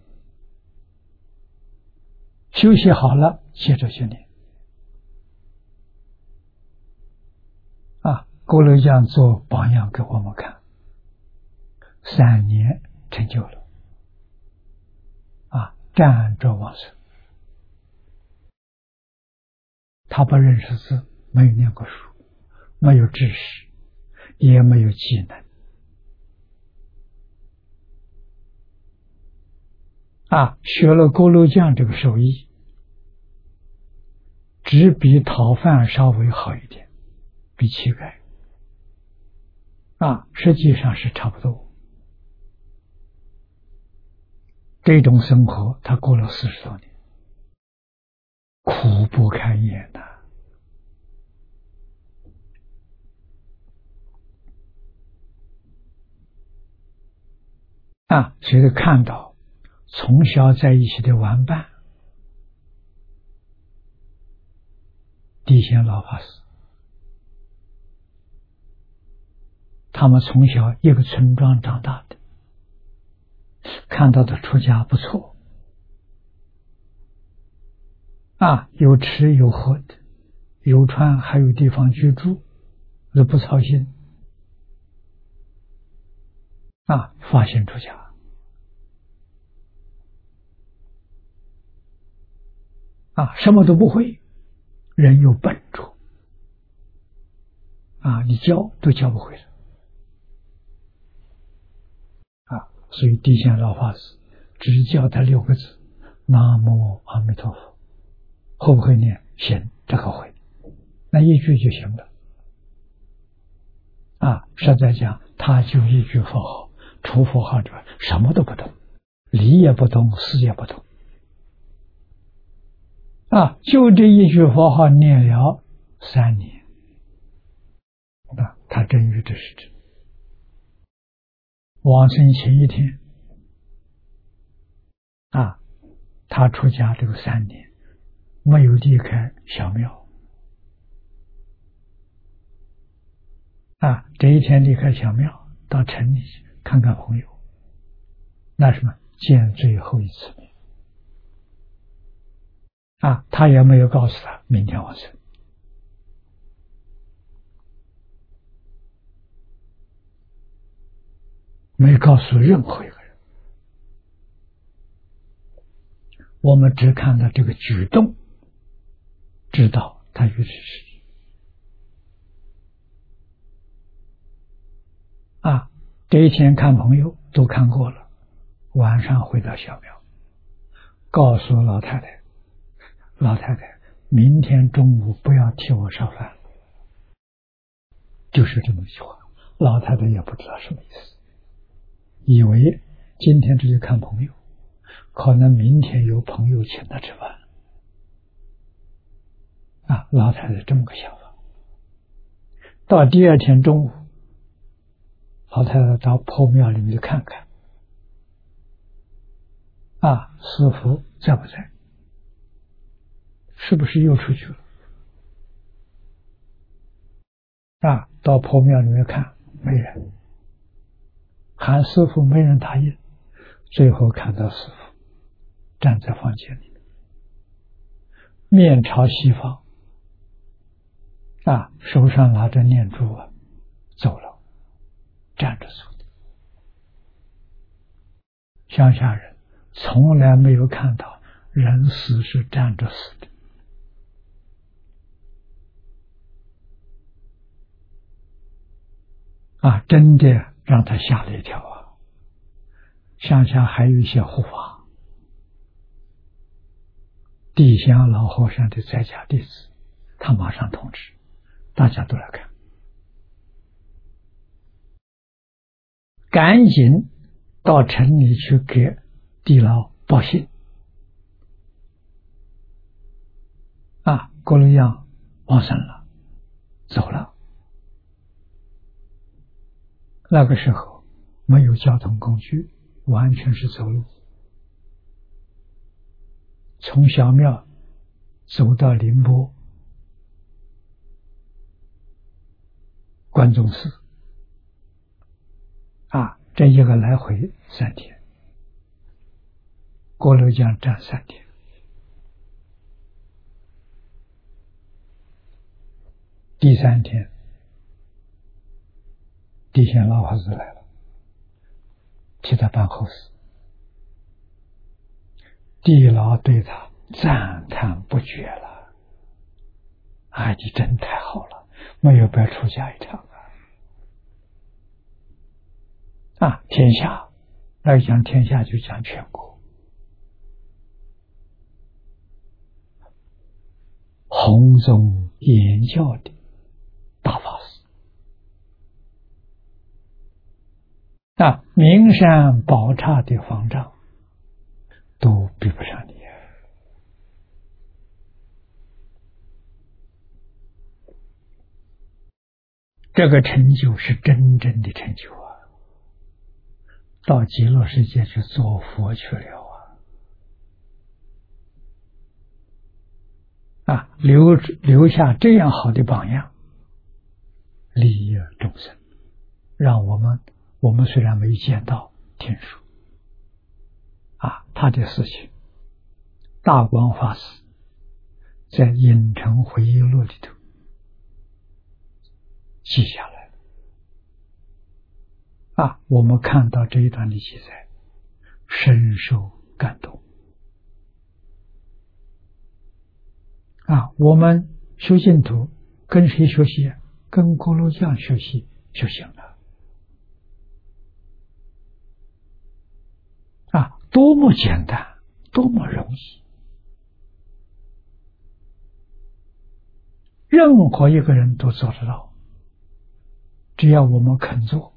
休息好了接着去念啊！锅炉匠做榜样给我们看，三年成就了啊，站着往生。他不认识字，没有念过书，没有知识，也没有技能啊，学了锅炉匠这个手艺，只比讨饭稍微好一点，比乞丐啊，实际上是差不多。这种生活他过了四十多年，苦不堪言呐！啊，所以看到从小在一起的玩伴，地贤老法师，他们从小一个村庄长大的，看到的出家不错啊，有吃有喝的，有穿还有地方居住，都不操心啊，发心出家啊，什么都不会，人又笨拙啊，你教都教不会了啊，所以地贤老法师只教他六个字：南无阿弥陀佛。会不会念？行，这个会，那一句就行了啊。实在讲，他就一句佛号，除佛号之外什么都不懂，理也不懂，事也不懂啊，就这一句佛号念了三年啊，他真于这是真。往生前一天啊，他出家这个三年没有离开小庙啊，这一天离开小庙到城里去看看朋友，那什么见最后一次面啊，他也没有告诉他明天往生，没告诉任何一个人，我们只看到这个举动，知道他于是是啊，这一天看朋友都看过了，晚上回到小庙，告诉老太太，老太太，明天中午不要替我烧饭，就是这么一句话。老太太也不知道什么意思，以为今天只是看朋友，可能明天有朋友请他吃饭啊。老太太这么个想法。到第二天中午，老太太到破庙里面去看看啊，师父在不在？是不是又出去了？啊，到破庙里面看，没人，喊师父没人答应，最后看到师父站在房间里，面朝西方，啊，手上拿着念珠啊，走了，站着走的。乡下人从来没有看到人死是站着死的。啊，真的让他吓了一跳啊！乡下还有一些护法，地乡老和尚的在家弟子，他马上通知大家都来看，赶紧到城里去给地牢报信。啊，郭路阳往生了，走了。那个时候没有交通工具，完全是走路，从小庙走到宁波关中寺，啊，这一个来回三天，郭楼江站三天。第三天，地仙老法师来了，替他办后事。地牢对他赞叹不绝了，啊，你真太好了，没有白出家一场啊！啊，天下来讲天下就讲全国，弘宗言教的大法师，啊，名山宝刹的方丈都比不上你。这个成就是真正的成就啊！到极乐世界去做佛去了啊！啊，留留下这样好的榜样，利益众生，让我们我们虽然没见到听说啊，他的事情，大光法师在《影城回忆录》里头记下来了啊，我们看到这一段的记载，深受感动啊！我们修净土跟谁学习？跟郭罗匠学习就行了啊！多么简单，多么容易，任何一个人都做得到，只要我们肯做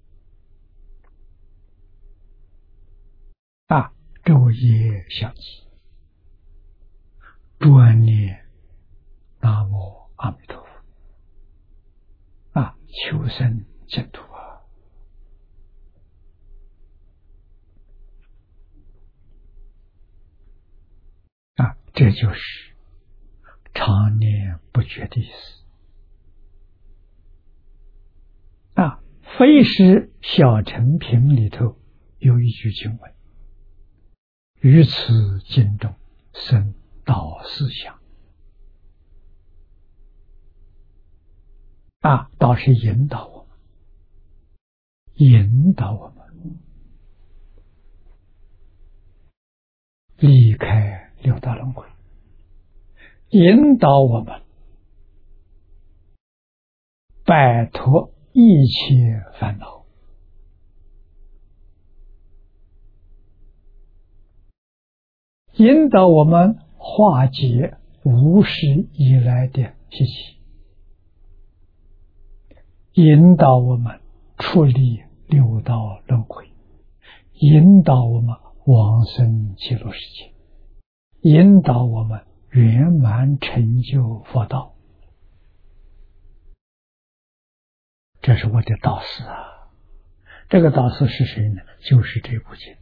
啊！昼夜相继，专念南无阿弥陀佛啊，求生净土啊！啊，这就是常念不绝的意思啊！非是小乘品里头有一句经文：于此经中生导思想啊，导是引导我们，引导我们离开六道轮回，引导我们摆脱一切烦恼，引导我们化解无始以来的习气，引导我们处理六道轮回，引导我们往生极乐世界，引导我们圆满成就佛道。这是我的导师啊！这个导师是谁呢？就是这部经。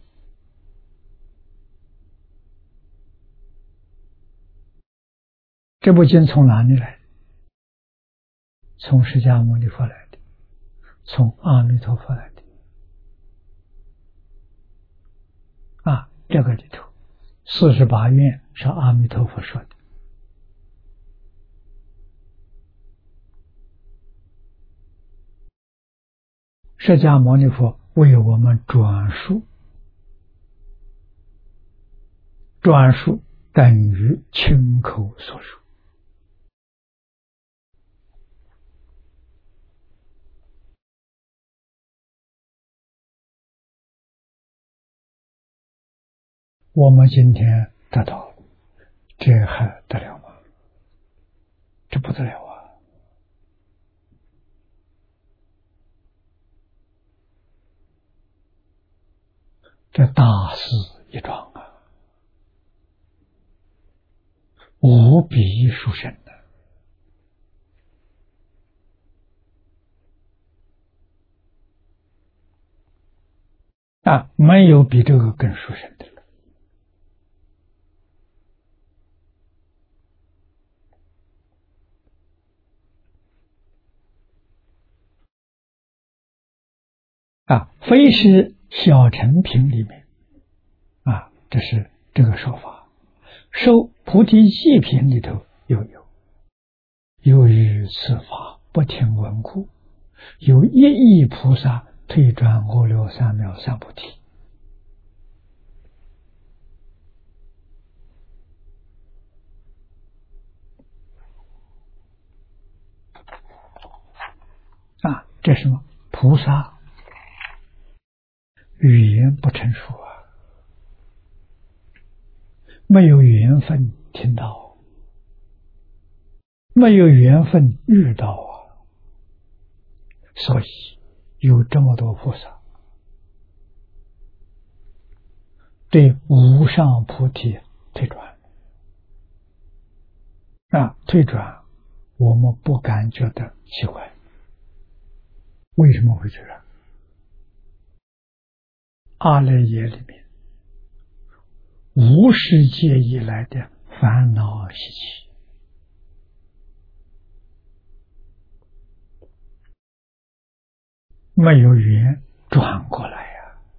这部经从哪里来的？从释迦牟尼佛来的，从阿弥陀佛来的啊！这个里头四十八愿是阿弥陀佛说的，释迦牟尼佛为我们转述，转述等于亲口所说。我们今天得到，这还得了吗？这不得了啊！ 这大事一桩啊，无比殊胜的啊，没有比这个更殊胜的了。啊，非是小乘品里面啊，这是这个说法。受菩提记品里头又有，由于此法不听闻故，有一亿菩萨退转阿耨三藐三菩提。啊，这是什么？菩萨语言不成熟啊，没有缘分听到，没有缘分遇到啊，所以有这么多菩萨对无上菩提退转啊，退转我们不敢觉得奇怪。为什么会这样？阿赖耶里面无始界以来的烦恼习气，没有缘转过来呀、啊。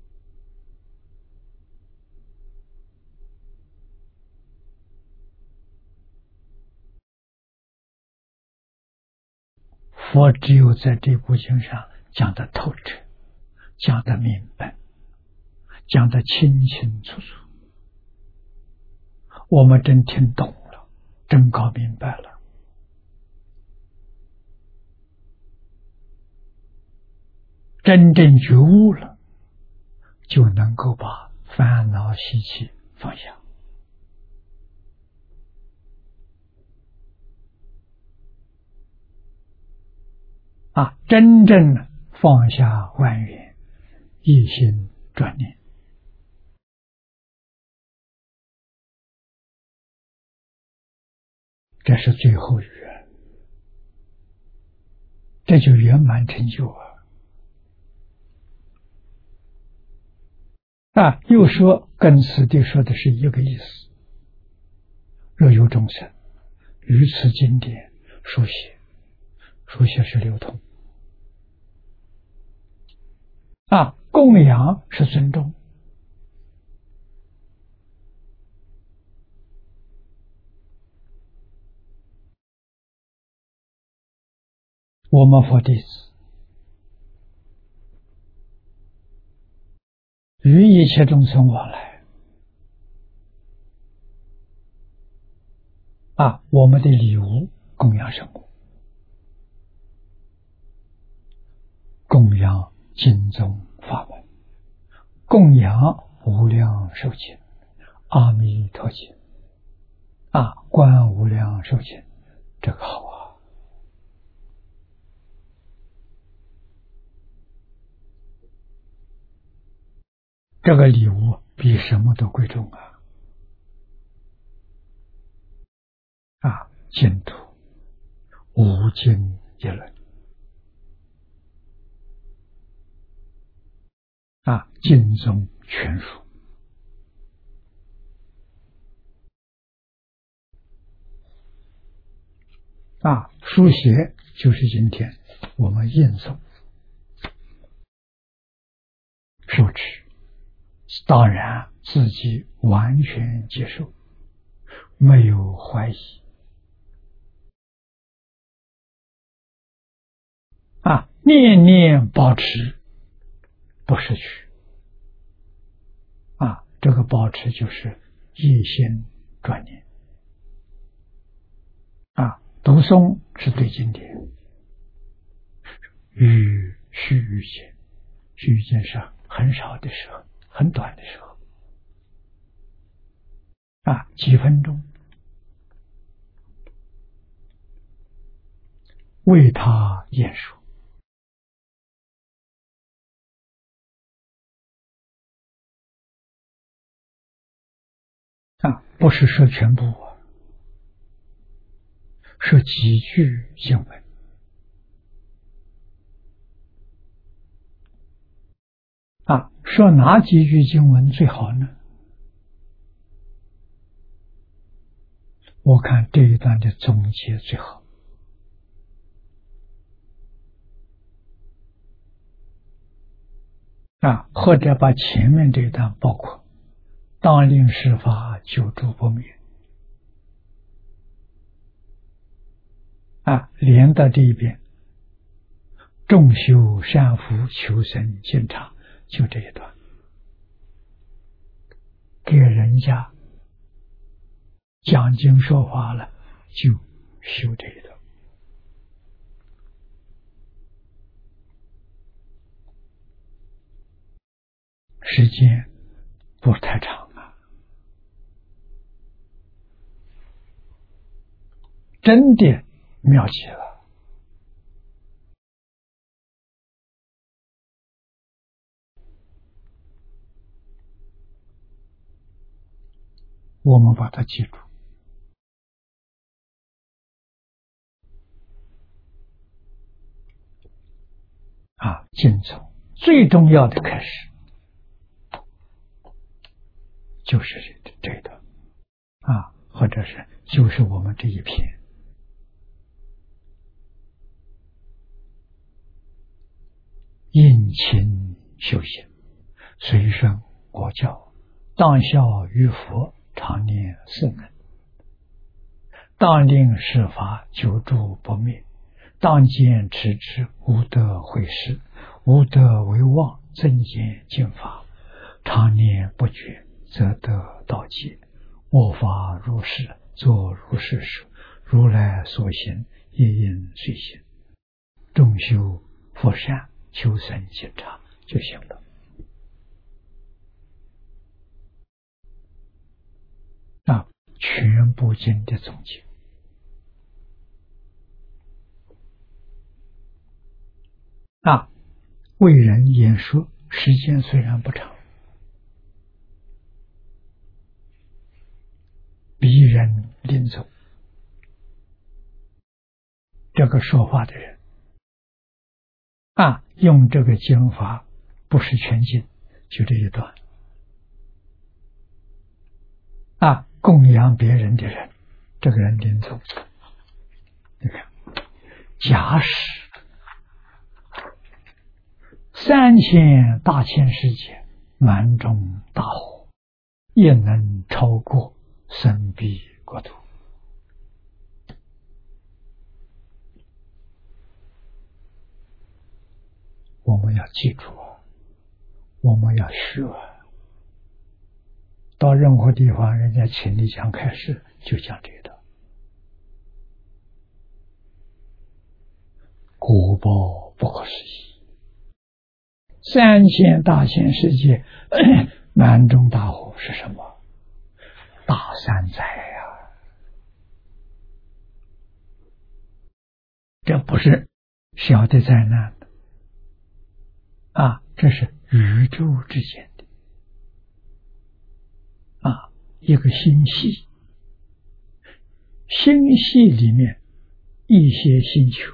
佛只有在这部经上讲得透彻，讲得明白，讲得清清楚楚，我们真听懂了，真搞明白了，真正觉悟了，就能够把烦恼习气放下啊！真正放下万缘，一心专念，这是最后缘，这就圆满成就啊！啊，又说跟此地说的是一个意思。若有众生于此经典书写，书写是流通啊，供养是尊重。我们佛弟子与一切众生往来啊，我们的礼物供养什么？供养经宗法门，供养无量寿经、阿弥陀经啊，观无量寿经，这个好啊！这个礼物比什么都贵重啊！啊，净土无尽一论啊，经宗全书啊，书写就是今天我们印诵受持，当然自己完全接受，没有怀疑啊，念念保持，不失去啊，这个保持就是一心专念啊。读诵是对经典，与须臾间，须臾间是很少的时候，很短的时候啊，几分钟，为他演说啊，不是说全部啊，说几句经文。啊，说哪几句经文最好呢？我看这一段的总结最好。啊，或者把前面这一段包括当令施法，久住不灭。啊，连到这一边，众修善福，求生见长，就这一段，给人家讲经说法了，就修这一段。时间不是太长了，真的妙极了。我们把它记住。啊，经从最重要的开始，就是这这一段啊，或者是就是我们这一篇。殷勤修行，随顺国教，当效于佛，常念四恩，当令施法，久住不灭，当见持之，无得毁失，无得为妄，增减进法，常念不绝，则得道解。我法如是，作如是事，如来所行，一应随行。众修佛善，求生检查就行了。啊，全部经的总结。啊，为人演说时间虽然不长，逼人临走，这个说话的人啊，用这个经法不是全经，就这一段啊，供养别人的人，这个人临走，你看，假使三千大千世界满中大火，也能超过神彼国土。我们要记住啊，我们要学啊。到任何地方，人家请你讲开示，就讲这个，果报不可思议。三千大千世界满中大火是什么？大山灾呀！这不是小的灾难啊，这是宇宙之间的啊一个星系，星系里面一些星球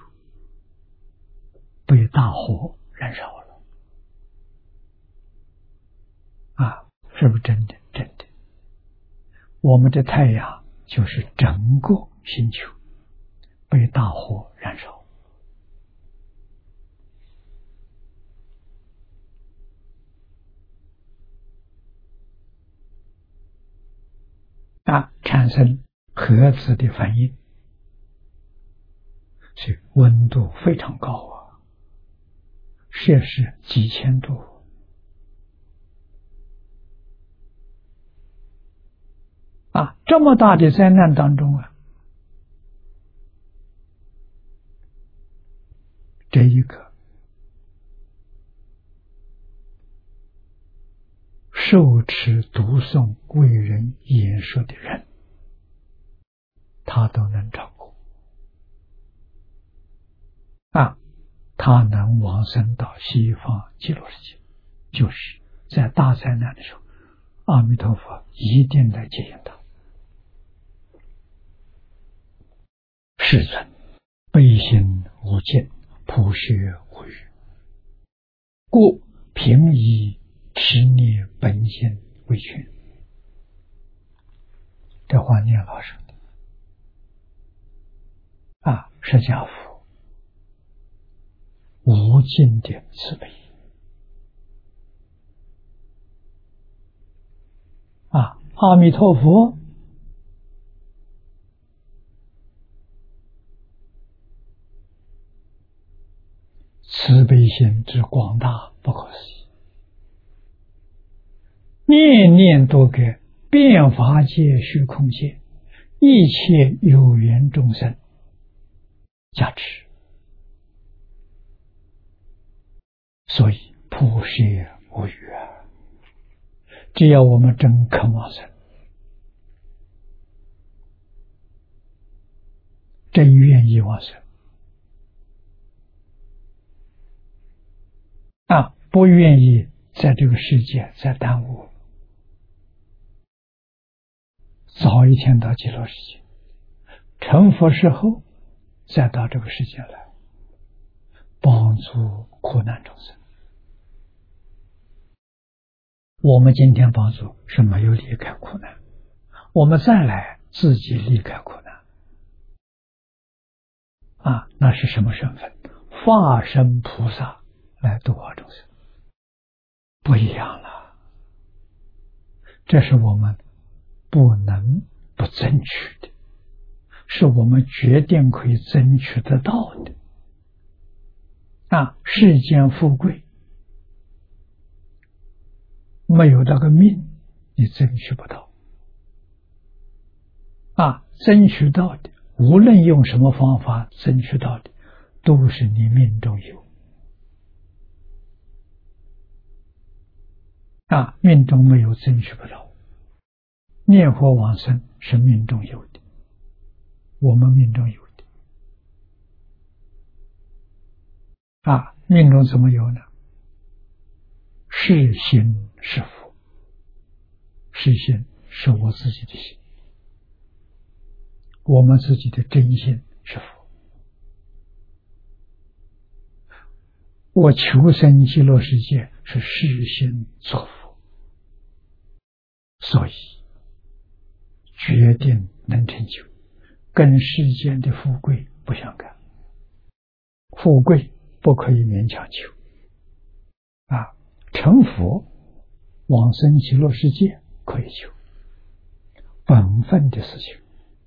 被大火燃烧了啊，是不是真的？真的。我们的太阳就是整个星球被大火燃烧啊，产生核子的反应，所以温度非常高啊，摄氏几千度啊，这么大的灾难当中啊，这一个受持读诵为人演说的人，他都能照顾啊，他能往生到西方极乐世界，就是在大灾难的时候，阿弥陀佛一定来接引他。 世尊，悲心无尽，普学无余，故平以持念本心为权。这话念老师的啊，释迦佛无尽的慈悲啊，阿弥陀佛慈悲心之广大不可思议，念念都给遍法界虚空界一切有缘众生加持，所以普学无余啊！只要我们真肯往生，真愿意往生啊，不愿意在这个世界再耽误，早一天到极乐世界，成佛之后再到这个世界来帮助苦难众生。我们今天帮助是没有离开苦难，我们再来自己离开苦难啊，那是什么身份？化身菩萨来度化众生，不一样了。这是我们不能不争取的，是我们决定可以争取得到的啊！世间富贵没有那个命，你争取不到啊！争取到的，无论用什么方法争取到的，都是你命中有啊！命中没有，争取不到。念佛往生是命中有的，我们命中有的啊！命中怎么有呢？是心是佛，是心是我自己的心，我们自己的真心是佛。我求生极乐世界是是心作佛，所以决定能成就，跟世间的富贵不相干。富贵不可以勉强求啊，成佛往生极乐世界可以求，本分的事情。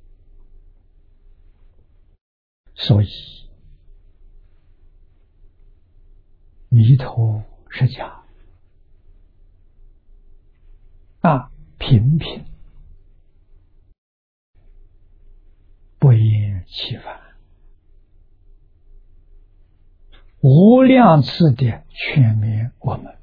所以弥陀释迦啊，频频不厌其烦，无量次的劝勉我们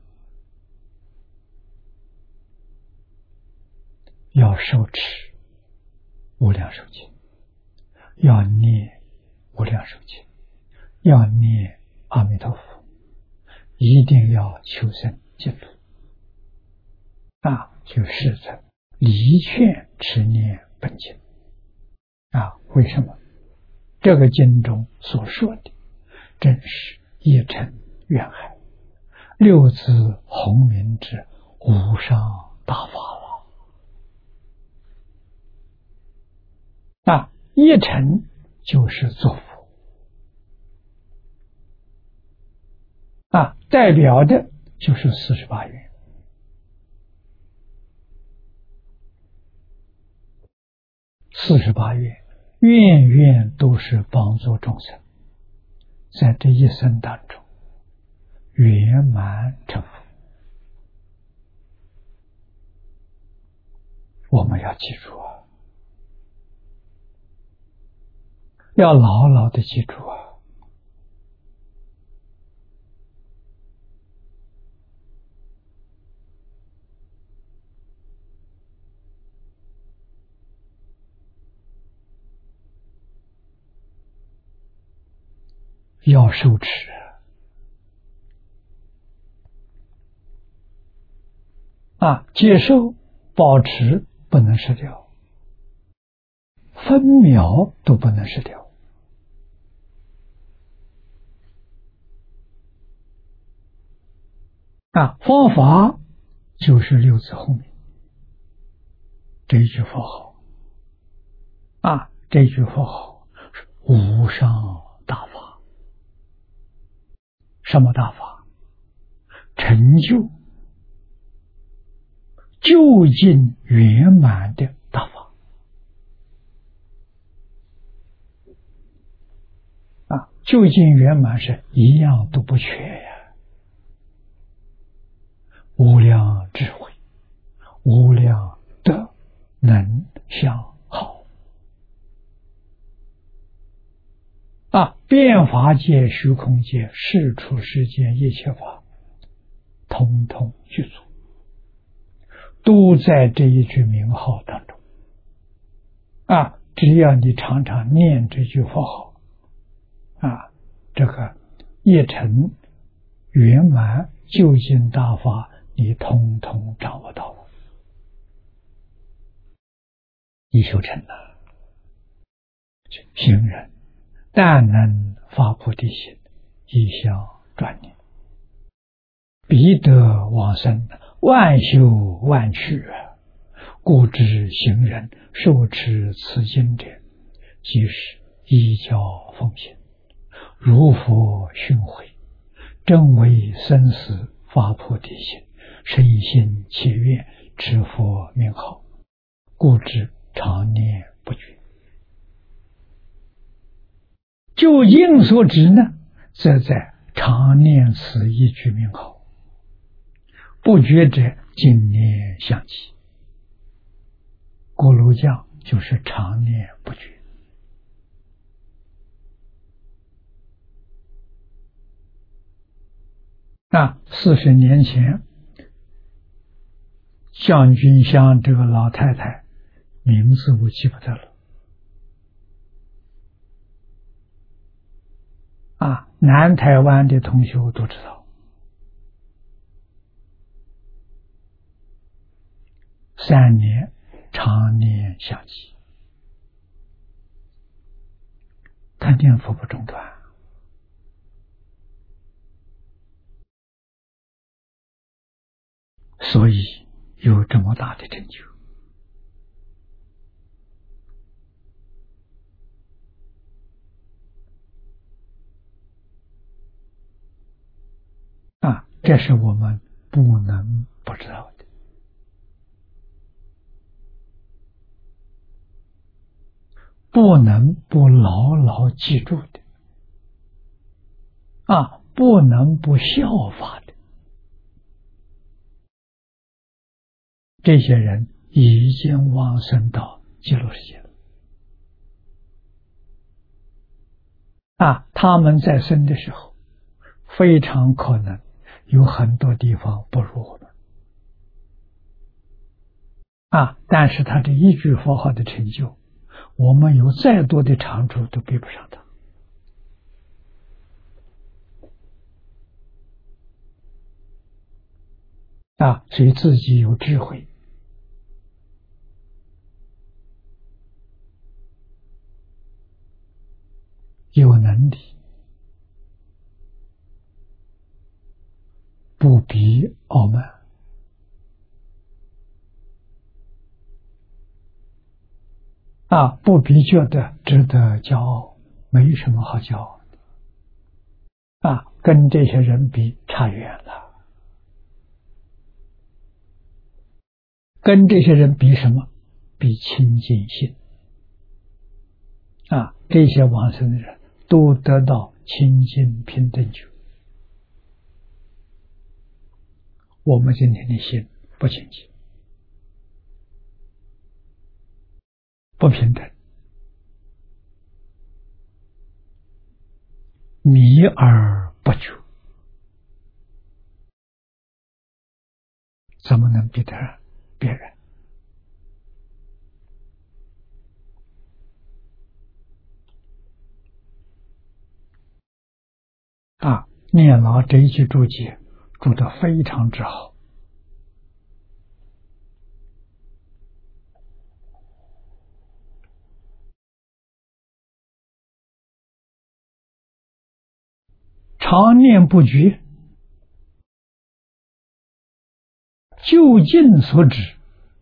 要受持无量寿经，要念无量寿经，要念阿弥陀佛，一定要求生净土啊！就是这离劝持念本经啊！为什么？这个经中所说的正是一尘愿海，六字洪名之无上大法了啊！一尘就是作佛啊，代表的就是四十八愿。四十八愿，愿愿都是帮助众生在这一生当中圆满成佛。我们要记住啊，要牢牢的记住啊。要受持啊，接受保持不能失掉，分秒都不能失掉啊，方法就是六字后面这一句佛号啊，这一句佛号是无上大法。什么大法？成就究竟圆满的大法啊！究竟圆满是一样都不缺呀，无量智慧，无量德能相好啊！变法界、虚空界、世出世间一切法，通通具足，都在这一句名号当中啊！只要你常常念这句佛号啊，这个一成圆满究竟大法，你通通掌握到了，一修成了。行人但能发菩提心，一向专念，必得往生，万修万趣，故知行人受持此经者，即是依教奉行，如佛训诲，真为生死发菩提心，深信其愿，持佛名号，故知常念不绝。究竟所指呢，则在常念此一句名号，不觉者经念相继。锅炉匠就是常念不绝啊！四十年前，将军乡这个老太太名字我记不得了啊，南台湾的同学都知道。三年常年相继，他念佛不中断，所以有这么大的成就啊！这是我们不能不知道的。不能不牢牢记住的啊，不能不效法的。这些人已经往生到极乐世界了啊！他们在生的时候，非常可能有很多地方不如我们啊，但是他这一句佛号的成就，我们有再多的长处都比不上他啊！所以自己有智慧，有能力，不必傲慢啊，不必觉得值得骄傲，没什么好骄傲的啊！跟这些人比差远了。跟这些人比什么？比清净心啊！这些往生的人都得到清净平等觉。我们今天的心不清净，不平等，迷而不觉，怎么能比得别人啊？念老这一句注解注得非常之好。常念不绝， 究竟所指，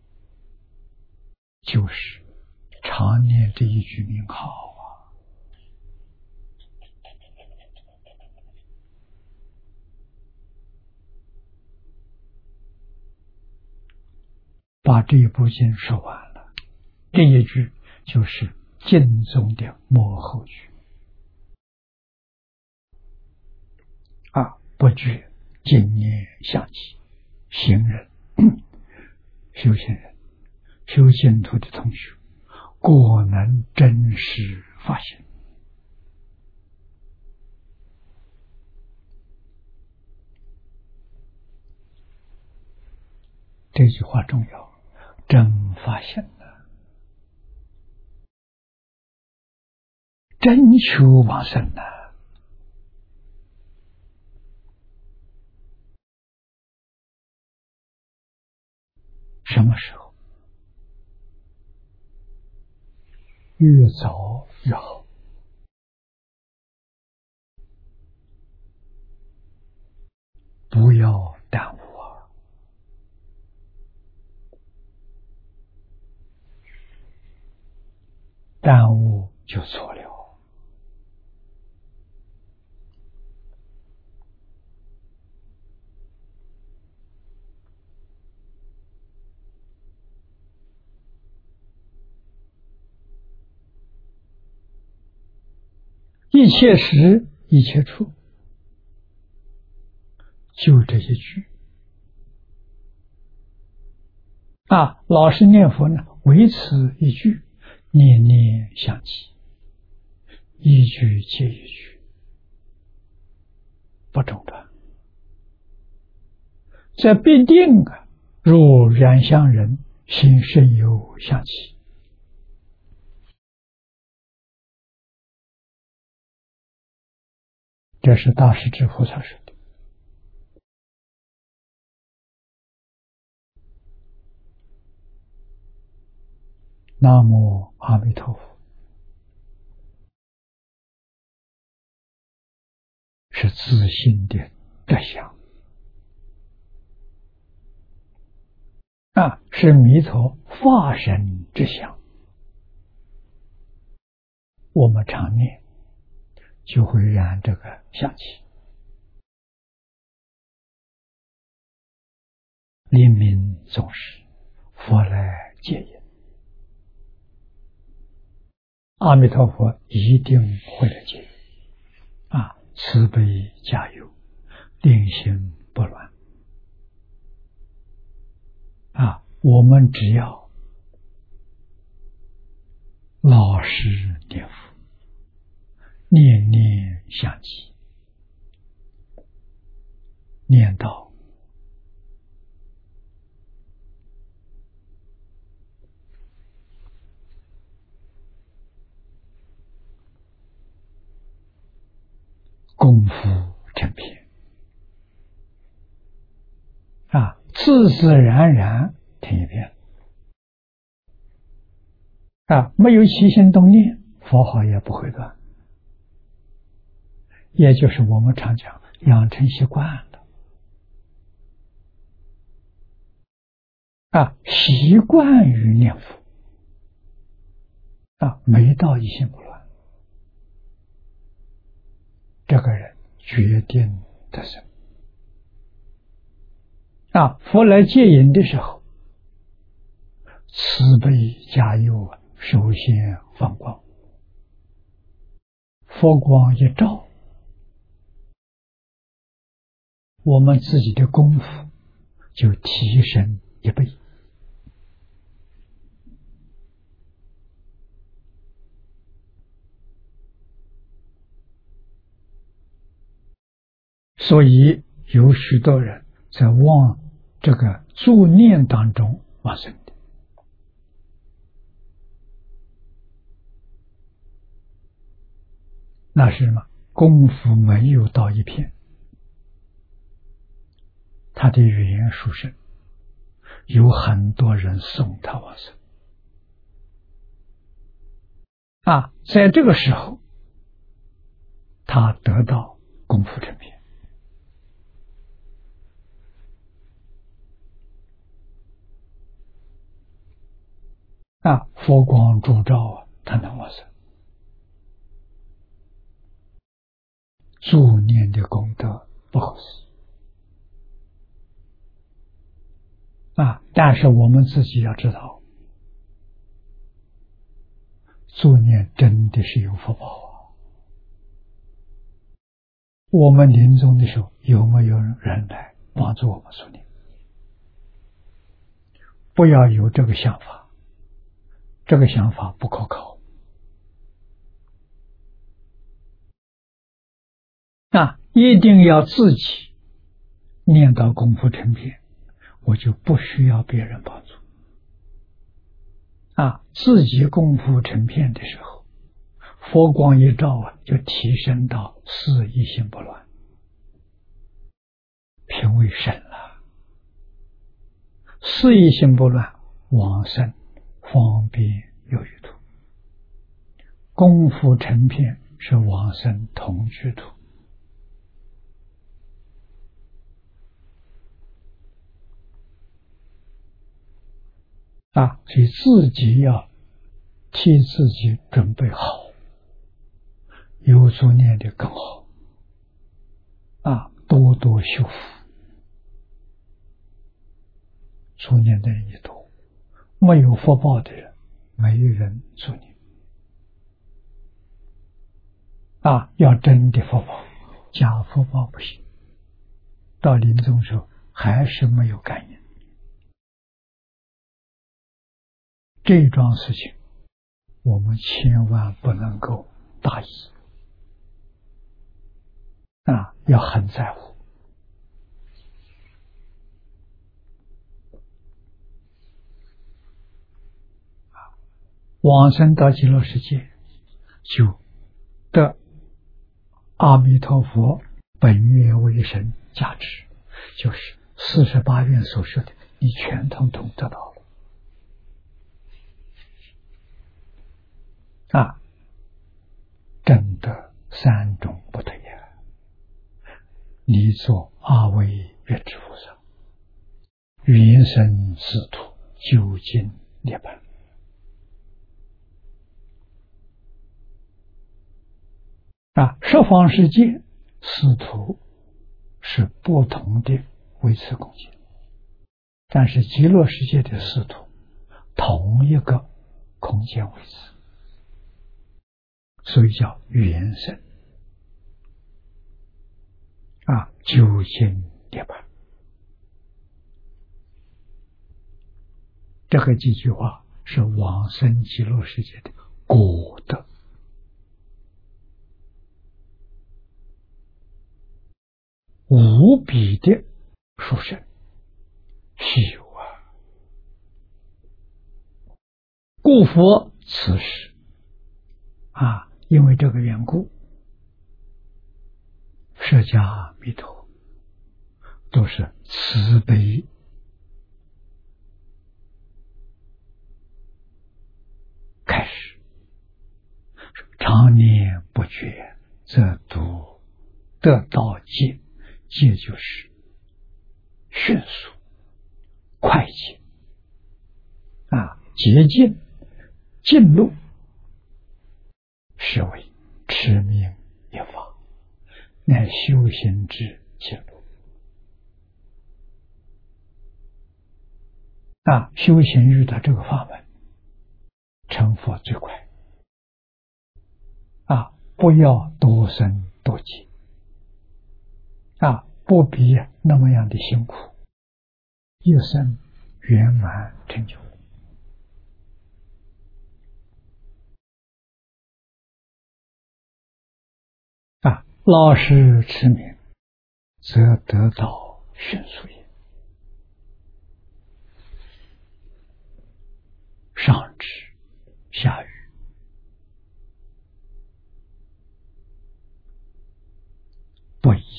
就是常念这一句名号啊，把这一部经说完了。这一句就是经中的末后句啊，不觉今念想起行人、修行人、修净土的同学，果能真实发现。这句话重要，真发现了，真求往生了。什么时候？越早越好。不要耽误啊！耽误就错了。一切时一切处，就这一句啊！老实念佛呢，唯此一句，念念相继，一句接一句，不中断。这必定啊，如染香人心深有相起。这是大势至菩萨说的。南无阿弥陀佛，是自信的德相啊，是弥陀化身之相。我们常念，就会染这个相气。临命终时，佛来接引，阿弥陀佛一定会来接引啊！慈悲加油，令心不乱啊！我们只要老实念佛，念念相继，念到功夫成片啊，自自然然听一遍啊，没有起心动念，佛号也不会断。也就是我们常讲，养成习惯了啊，习惯于念佛啊，没到一心不乱，这个人决定得生啊！佛来接引的时候，慈悲加佑啊，首先放光，佛光一照，我们自己的功夫就提升一倍。所以有许多人在往这个助念当中往生的，那是什么？功夫没有到一片，他的语言殊胜，有很多人送他往生啊，在这个时候，他得到功夫成片。 啊，佛光烛照啊，他能往生。助念的功德不可思议啊！但是我们自己要知道，助念真的是有福报啊！我们临终的时候，有没有人来帮助我们助念？不要有这个想法，这个想法不可靠。啊，一定要自己念到功夫成片，我就不需要别人帮助。啊，自己功夫成片的时候，佛光一照啊，就提升到四一心不乱，品位深了。四一心不乱，往生方便有余土。功夫成片是往生同居土。啊，所以自己要替自己准备好，有助念的更好。啊，多多修福，助念的人也多，没有福报的人，没人助念。啊，要真的福报，假福报不行。到临终时候还是没有感应。这桩事情我们千万不能够大意啊，要很在乎。往生到极乐世界，就得阿弥陀佛本愿为神加持，就是四十八愿所说的，你全统统得到了。啊，真的三种不得也。你做阿惟越之菩萨，云深四土，究竟涅槃。啊，十方世界四土是不同的位次空间，但是极乐世界的四土同一个空间位置，所以叫圆身啊，究竟涅槃。这个几句话是往生极乐世界的果德，无比的殊胜稀有啊！故佛此时啊，因为这个缘故，释迦弥陀都是慈悲开始，常念不绝，则度得道界。界就是迅速快捷啊，捷径进路是为持名一法，乃修行之进路啊。修行遇到这个法门，成佛最快啊！不要多生多劫啊，不必那么样的辛苦，一生圆满成就啊！老实持名，则得道迅速也。上智下愚不易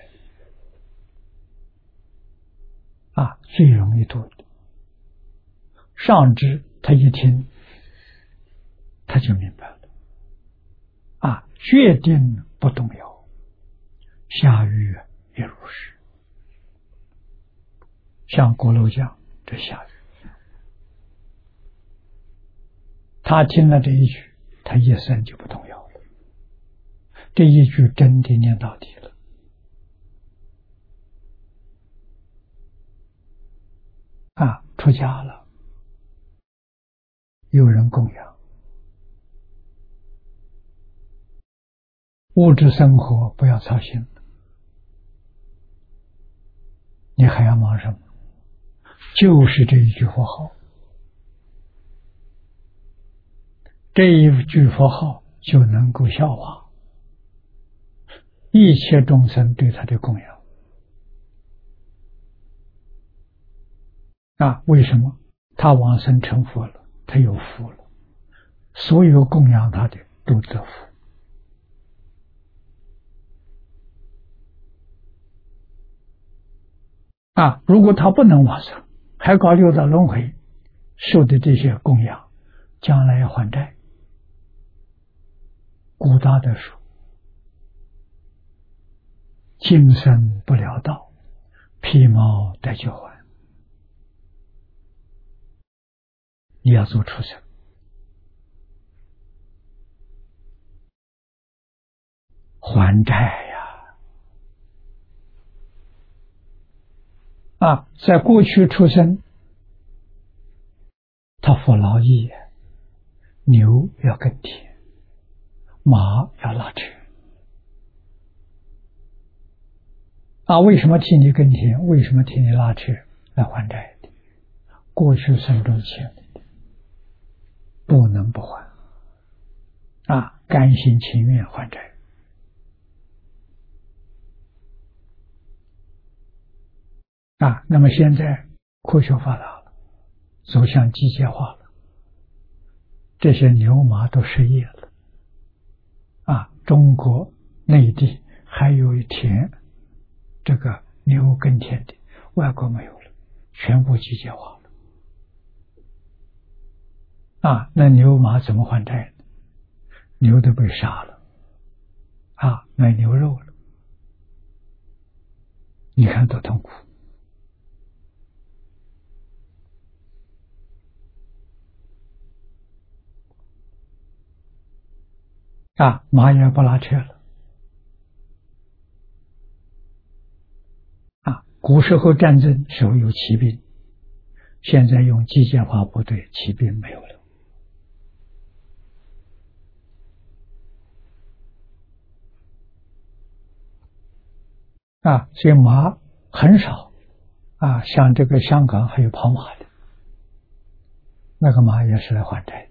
啊，最容易度的。上智他一听，他就明白了啊，决定不动摇。下愚也如是，像锅炉匠这下愚他听了这一句，他一生就不动摇了。这一句真的念到底了。啊，出家了，有人供养，物质生活不要操心了，你还要忙什么？就是这一句佛号，这一句佛号就能够消化一切众生对他的供养。啊，为什么？他往生成佛了，他有福了，所有供养他的都得福。啊，如果他不能往生，还搞六道轮回，受的这些供养，将来要还债。古大德说，今生不了道，披毛戴就还。你要做畜生，还债呀！啊，在过去出生，他服劳役，牛要耕田，马要拉车。啊，为什么替你耕田？为什么替你拉车？来还债的。过去生中欠的，不能不还。啊，甘心情愿还债。啊，那么现在科学发达了，走向机械化了，这些牛马都失业了。啊，中国内地还有一田这个牛耕田的，外国没有了，全部机械化了。啊，那牛马怎么还债呢？牛都被杀了，啊，买牛肉了，你看多痛苦。啊，马也不拉车了。啊，古时候战争时候有骑兵，现在用机械化部队，骑兵没有了。啊，所以马很少。啊，像这个香港还有跑马的，那个马也是来还债。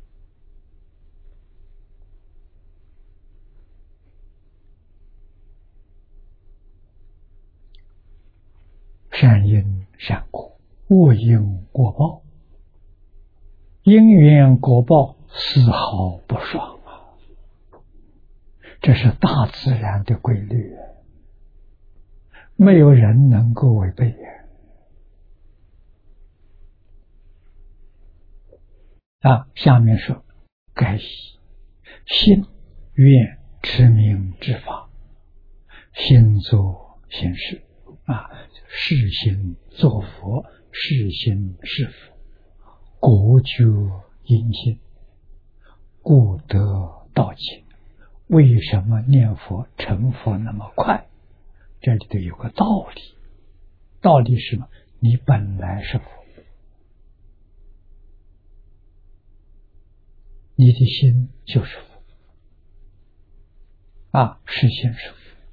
善因善果，恶因恶报，因缘果报丝毫不爽啊！这是大自然的规律，没有人能够违背。啊，下面说，该以心愿持名之法，心作心事。啊，是心作佛，是心是佛，果觉因心，故得道尽。为什么念佛成佛那么快？这里头有个道理，道理是什么？你本来是佛，你的心就是佛。啊，是心是佛。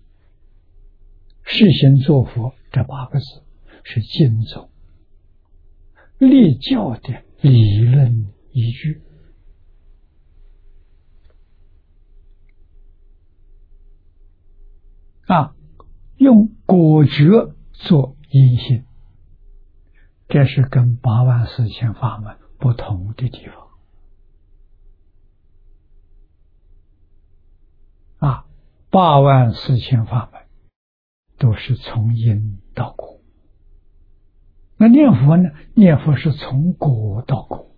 是心作佛这八个字是经宗立教的理论依据。啊，用果觉做因心，这是跟八万四千法门不同的地方。啊，八万四千法门都是从因到果，那念佛呢？念佛是从果到果。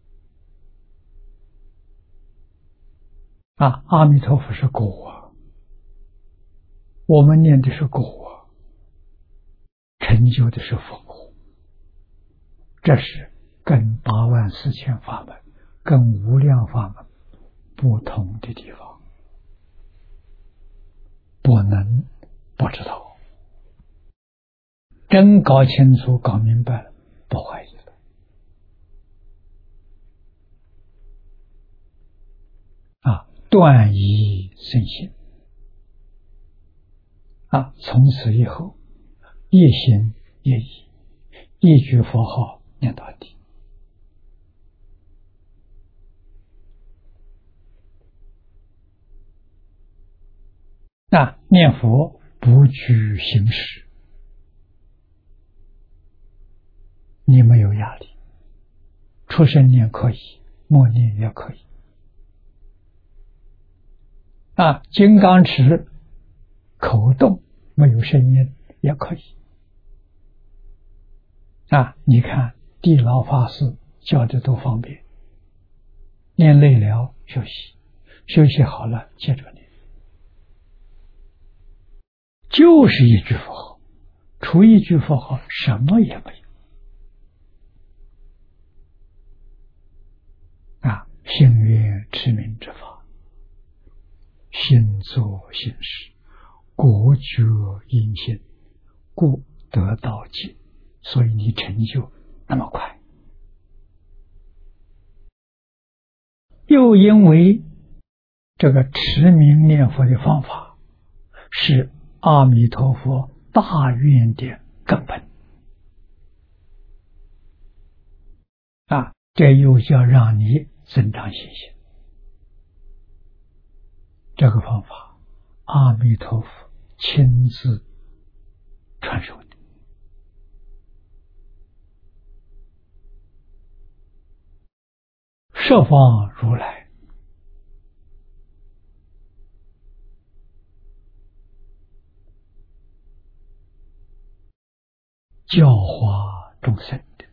啊，阿弥陀佛是果，我们念的是果，成就的是佛果，这是跟八万四千法门跟无量法门不同的地方，不能不知道。真搞清楚、搞明白了，不怀疑了。啊，断疑生信。啊，从此以后，一心一意，一句佛号念到底。那念佛不拘形式，你没有压力，出声念可以，默念也可以。啊，金刚持口动没有声音也可以。啊，你看地老法师教的都方便，念累了休息，休息好了接着念。就是一句佛号，除一句佛号什么也没有。啊，信愿持名之法，心作心事，果觉因心，故得道解。所以你成就那么快。又因为这个持名念佛的方法是阿弥陀佛大愿的根本啊，这又叫让你增长信心。这个方法阿弥陀佛亲自传授的。十方如来教化众生的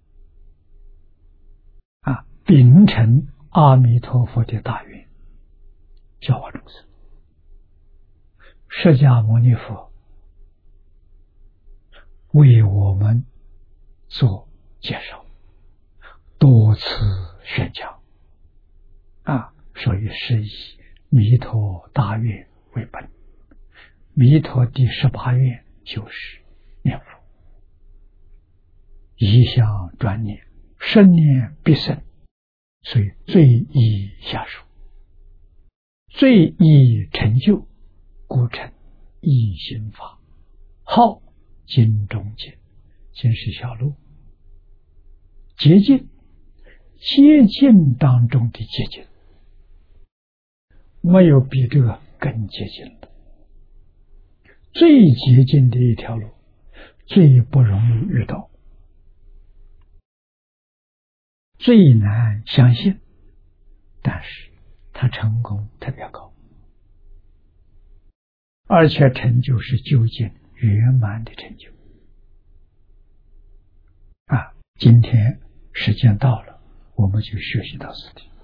啊，秉承阿弥陀佛的大愿，教化众生。释迦牟尼佛为我们做介绍，多次宣讲啊，所以是以弥陀大愿为本。弥陀第十八愿就是念佛，一向专念，生念必生，所以最易下手，最易成就，故称易行法。号经中解，经是小路，捷径，捷径当中的捷径，没有比这个更捷径的。最捷径的一条路，最不容易遇到，最难相信，但是它成功特别高，而且成就是究竟圆满的成就啊！今天时间到了，我们就学习到此地。